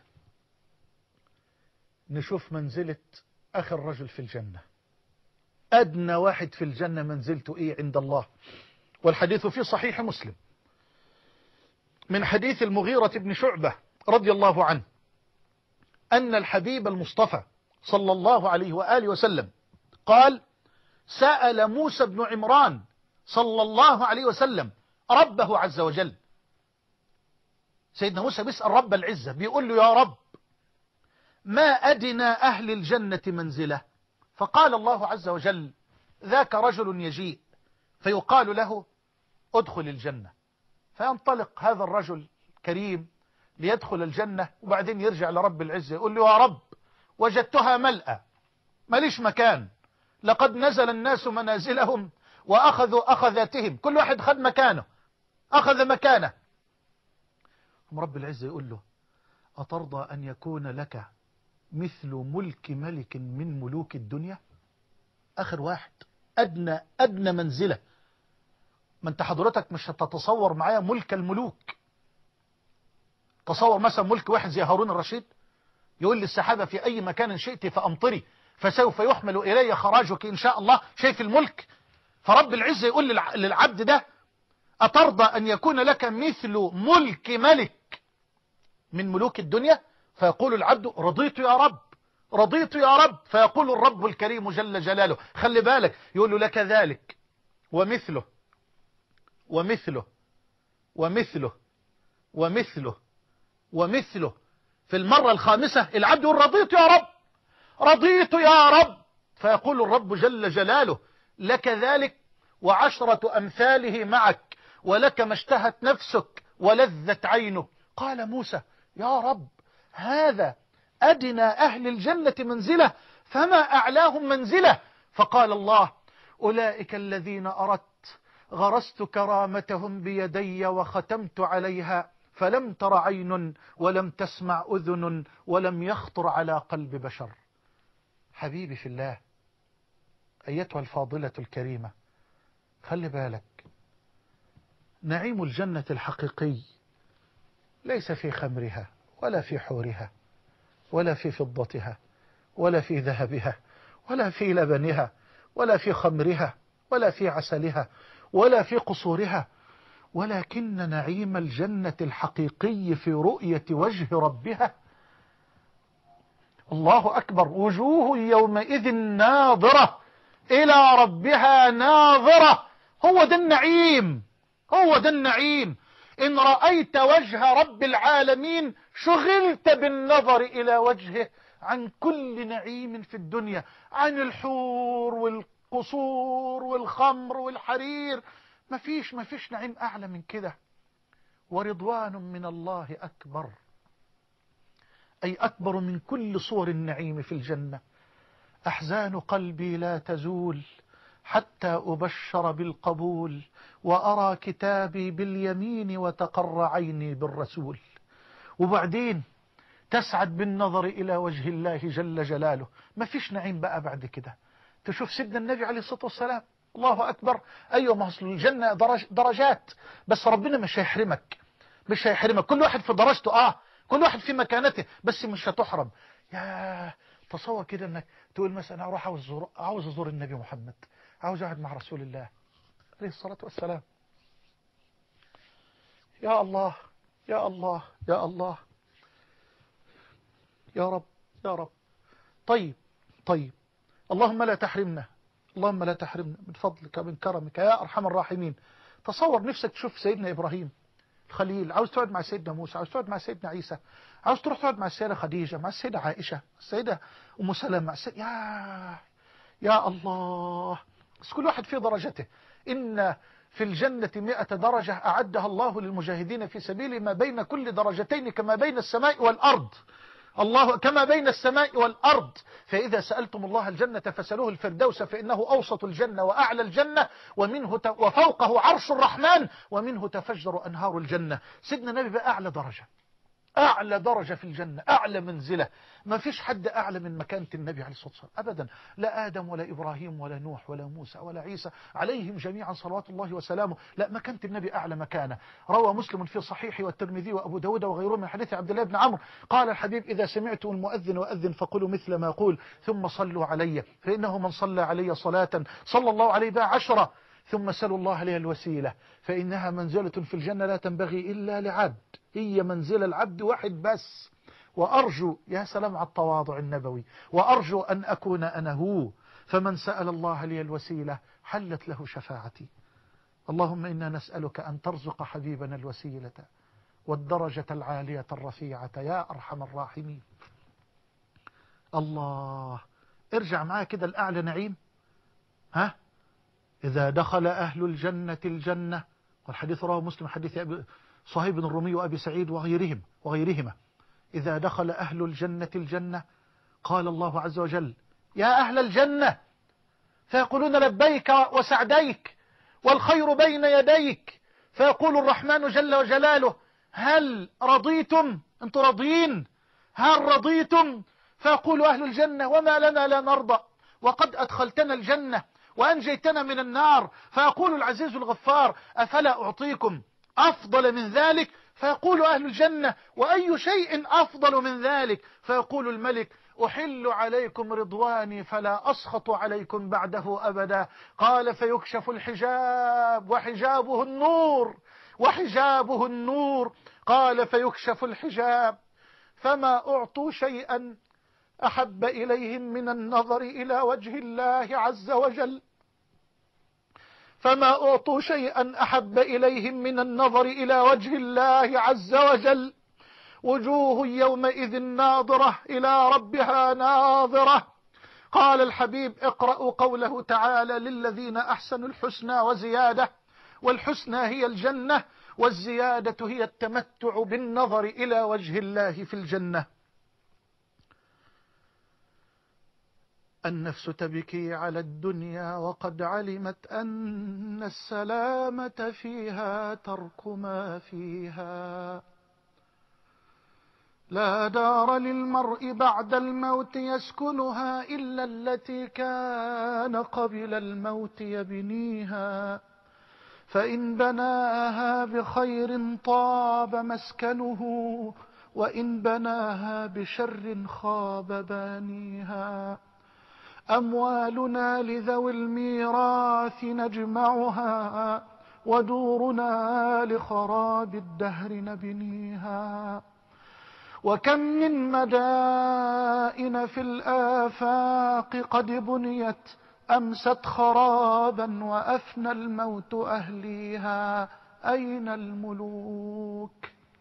نشوف منزلة آخر رجل في الجنة. أدنى واحد في الجنة منزلته إيه عند الله؟ والحديث في صحيح مسلم من حديث المغيرة بن شعبة رضي الله عنه أن الحبيب المصطفى صلى الله عليه وآله وسلم قال: سأل موسى بن عمران صلى الله عليه وسلم ربه عز وجل. سيدنا موسى بيسأل رب العزة، بيقول له: يا رب، ما أدنى أهل الجنة منزله؟ فقال الله عز وجل: ذاك رجل يجيء فيقال له: ادخل الجنة. فينطلق هذا الرجل الكريم ليدخل الجنة، وبعدين يرجع لرب العزة يقول له: يا رب، وجدتها ملأة، ماليش مكان، لقد نزل الناس منازلهم وأخذوا أخذاتهم، كل واحد خد مكانه، أخذ مكانه. رب العزة يقول له: أترضى أن يكون لك مثل ملك ملك من ملوك الدنيا؟ آخر واحد، أدنى منزلة. ما أنت حضرتك مش هتتصور معايا ملك الملوك. تصور مثلا ملك واحد زي هارون الرشيد، يقول للسحابة: في أي مكان شئت فأمطري فسوف يحمل إلي خراجك إن شاء الله. شايف الملك؟ فرب العزة يقول للعبد ده: أترضى أن يكون لك مثل ملك ملك من ملوك الدنيا؟ فيقول العبد: رضيت يا رب، رضيت يا رب. فيقول الرب الكريم جل جلاله: خلي بالك، يقول له: لك ذلك ومثله ومثله ومثله ومثله ومثله. في المرة الخامسة العبد يقول: رضيت يا رب، رضيت يا رب. فيقول الرب جل جلاله: لك ذلك وعشرة أمثاله معك، ولك ما اشتهت نفسك ولذت عينك. قال موسى: يا رب، هذا أدنى أهل الجنة منزلة، فما أعلاهم منزلة؟ فقال الله: أولئك الذين أردت غرست كرامتهم بيدي وختمت عليها، فلم تر عين ولم تسمع أذن ولم يخطر على قلب بشر. حبيبي في الله، أيتها الفاضلة الكريمة، خلي بالك، نعيم الجنة الحقيقي ليس في خمرها ولا في حورها ولا في فضتها ولا في ذهبها ولا في لبنها ولا في خمرها ولا في عسلها ولا في قصورها، ولكن نعيم الجنة الحقيقي في رؤية وجه ربها. الله أكبر. وجوه يومئذ ناظرة إلى ربها ناظرة. هو ده النعيم، هو ده النعيم. إن رأيت وجه رب العالمين شغلت بالنظر إلى وجهه عن كل نعيم في الدنيا، عن الحور والقصور والخمر والحرير. مفيش نعيم أعلى من كده. ورضوان من الله أكبر، أي أكبر من كل صور النعيم في الجنة. أحزان قلبي لا تزول حتى أبشر بالقبول، وأرى كتابي باليمين وتقر عيني بالرسول. وبعدين تسعد بالنظر إلى وجه الله جل جلاله. ما فيش نعيم بقى بعد كده. تشوف سيدنا النبي عليه الصلاة والسلام، الله أكبر. أيوة، ما أصل الجنة درجات، بس ربنا مش هيحرمك، مش هيحرمك. كل واحد في درجته، كل واحد في مكانته، بس مش هتحرم. يا تصور كده انك تقول مثلا: اروح عاوز ازور النبي محمد، عاوز اقعد مع رسول الله عليه الصلاة والسلام. يا الله يا الله يا الله، يا رب يا رب. طيب، اللهم لا تحرمنا، اللهم لا تحرمنا من فضلك من كرمك يا أرحم الراحمين. تصور نفسك تشوف سيدنا إبراهيم الخليل، عاوز تقعد مع سيدنا موسى، عاوز تقعد مع سيدنا عيسى، عاوز تروح تقعد مع السيدة خديجة، مع السيدة عائشة، السيدة أم سلمة، مع يا الله. بس كل واحد في درجته. إن في الجنة 100 درجة أعدها الله للمجاهدين في سبيله، ما بين كل درجتين كما بين السماء والأرض. الله كما بين السماء والأرض. فإذا سألتم الله الجنة فسألوه الفردوس، فإنه أوسط الجنة وأعلى الجنة، وفوقه عرش الرحمن، ومنه تفجر أنهار الجنة. سيدنا النبي بقى أعلى درجة، أعلى درجة في الجنة، أعلى منزلة. ما فيش حد أعلى من مكانة النبي عليه الصلاة والسلام أبدا. لا آدم ولا إبراهيم ولا نوح ولا موسى ولا عيسى عليهم جميعا صلوات الله وسلامه. لا، مكانة النبي أعلى مكانة. روى مسلم في صحيحه والترمذي وأبو داود وغيره من حديث عبد الله بن عمرو قال الحبيب: إذا سمعتم المؤذن وأذن فقولوا مثل ما أقول ثم صلوا علي، فإنه من صلى علي صلاة صلى الله عليه بها 10، ثم سلوا الله عليها الوسيلة، فإنها منزلة في الجنة لا تنبغي إلا لعبد، هي منزل العبد واحد بس. وأرجو، يا سلام على التواضع النبوي، وأرجو أن أكون أنا هو، فمن سأل الله لي الوسيلة حلت له شفاعتي. اللهم إنا نسألك أن ترزق حبيبنا الوسيلة والدرجة العالية الرفيعة يا أرحم الراحمين. الله، ارجع معايا كده الأعلى نعيم. إذا دخل أهل الجنة الجنة، والحديث رواه مسلم حديث صهيب بن الرومي وأبي سعيد وغيرهما. إذا دخل أهل الجنة الجنة قال الله عز وجل: يا أهل الجنة، فيقولون: لبيك وسعديك والخير بين يديك. فيقول الرحمن جل وجلاله: هل رضيتم؟ أنتم راضيين؟ هل رضيتم؟ فيقول أهل الجنة: وما لنا لا نرضى، وقد أدخلتنا الجنة وأنجيتنا من النار. فيقول العزيز الغفار: أفلا أعطيكم أفضل من ذلك؟ فيقول أهل الجنة: وأي شيء أفضل من ذلك؟ فيقول الملك: أحل عليكم رضواني فلا أسخط عليكم بعده أبدا. قال: فيكشف الحجاب وحجابه النور. قال: فيكشف الحجاب فما أعطوا شيئا أحب إليهم من النظر إلى وجه الله عز وجل. فما أعطوا شيئا أحب إليهم من النظر إلى وجه الله عز وجل. وجوه يومئذ ناظرة إلى ربها ناظرة. قال الحبيب: اقرأوا قوله تعالى: للذين أحسنوا الحسنى وزيادة، والحسنى هي الجنة، والزيادة هي التمتع بالنظر إلى وجه الله في الجنة. النفس تبكي على الدنيا وقد علمت أن السلامة فيها ترك ما فيها. لا دار للمرء بعد الموت يسكنها إلا التي كان قبل الموت يبنيها. فإن بناها بخير طاب مسكنه، وإن بناها بشر خاب بانيها. أموالنا لذوي الميراث نجمعها، ودورنا لخراب الدهر نبنيها. وكم من مدائن في الآفاق قد بنيت أمست خرابا وأفنى الموت أهليها. أين الملوك؟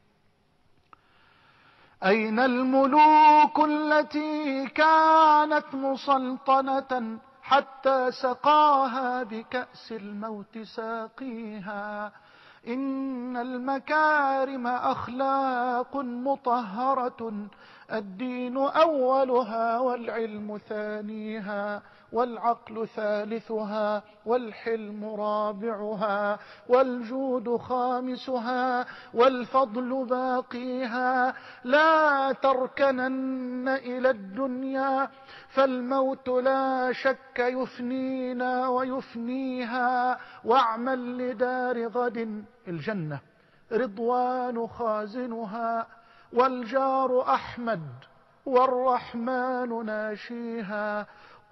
أين الملوك التي كانت مسلطنة حتى سقاها بكأس الموت ساقيها؟ إن المكارم أخلاق مطهرة، الدين أولها والعلم ثانيها، والعقل ثالثها، والحلم رابعها، والجود خامسها، والفضل باقيها. لا تركنن إلى الدنيا، فالموت لا شك يفنينا ويفنيها. واعمل لدار غد الجنة رضوان خازنها، والجار أحمد والرحمن ناشيها.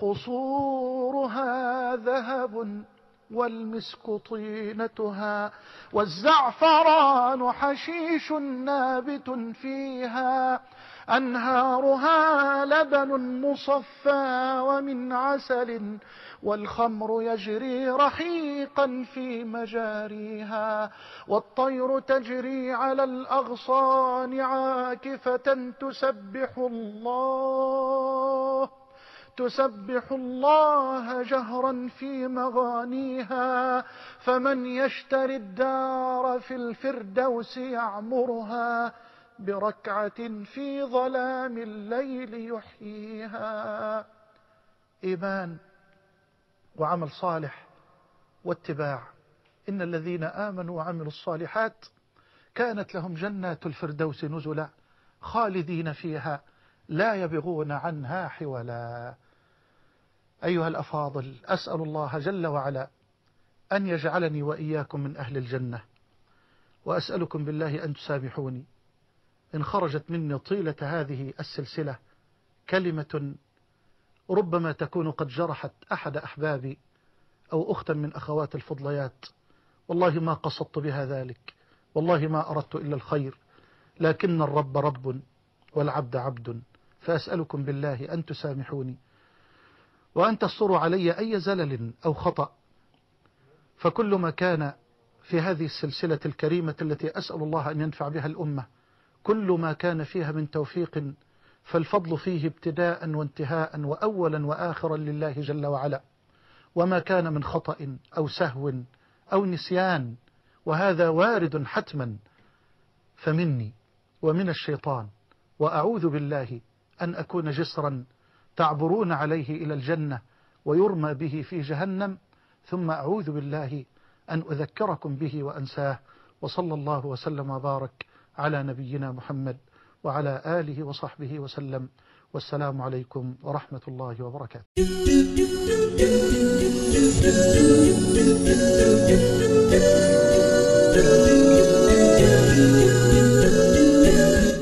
قصورها ذهب والمسك طينتها، والزعفران حشيش نابت فيها. أنهارها لبن مصفى ومن عسل والخمر يجري رحيقا في مجاريها والطير تجري على الأغصان عاكفة تسبح الله جهرا في مغانيها فمن يشتري الدار في الفردوس يعمرها بركعة في ظلام الليل يحييها. إيمان وعمل صالح واتباع. إن الذين آمنوا وعملوا الصالحات كانت لهم جنات الفردوس نزلا خالدين فيها لا يبغون عنها حولا. أيها الأفاضل، أسأل الله جل وعلا أن يجعلني وإياكم من أهل الجنة، وأسألكم بالله أن تسامحوني إن خرجت مني طيلة هذه السلسلة كلمة ربما تكون قد جرحت أحد أحبابي أو أختا من أخوات الفضليات. والله ما قصدت بها ذلك، والله ما أردت إلا الخير، لكن الرب رب والعبد عبد، فأسألكم بالله أن تسامحوني وأن تصروا علي أي زلل أو خطأ. فكل ما كان في هذه السلسلة الكريمة التي أسأل الله أن ينفع بها الأمة، كل ما كان فيها من توفيق فالفضل فيه ابتداء وانتهاء وأولا وآخرا لله جل وعلا، وما كان من خطأ أو سهو أو نسيان وهذا وارد حتما فمني ومن الشيطان، وأعوذ بالله أن أكون جسرا تعبرون عليه إلى الجنة ويرمى به في جهنم، ثم أعوذ بالله أن أذكركم به وأنساه. وصلى الله وسلم وبارك على نبينا محمد وعلى آله وصحبه وسلم، والسلام عليكم ورحمة الله وبركاته.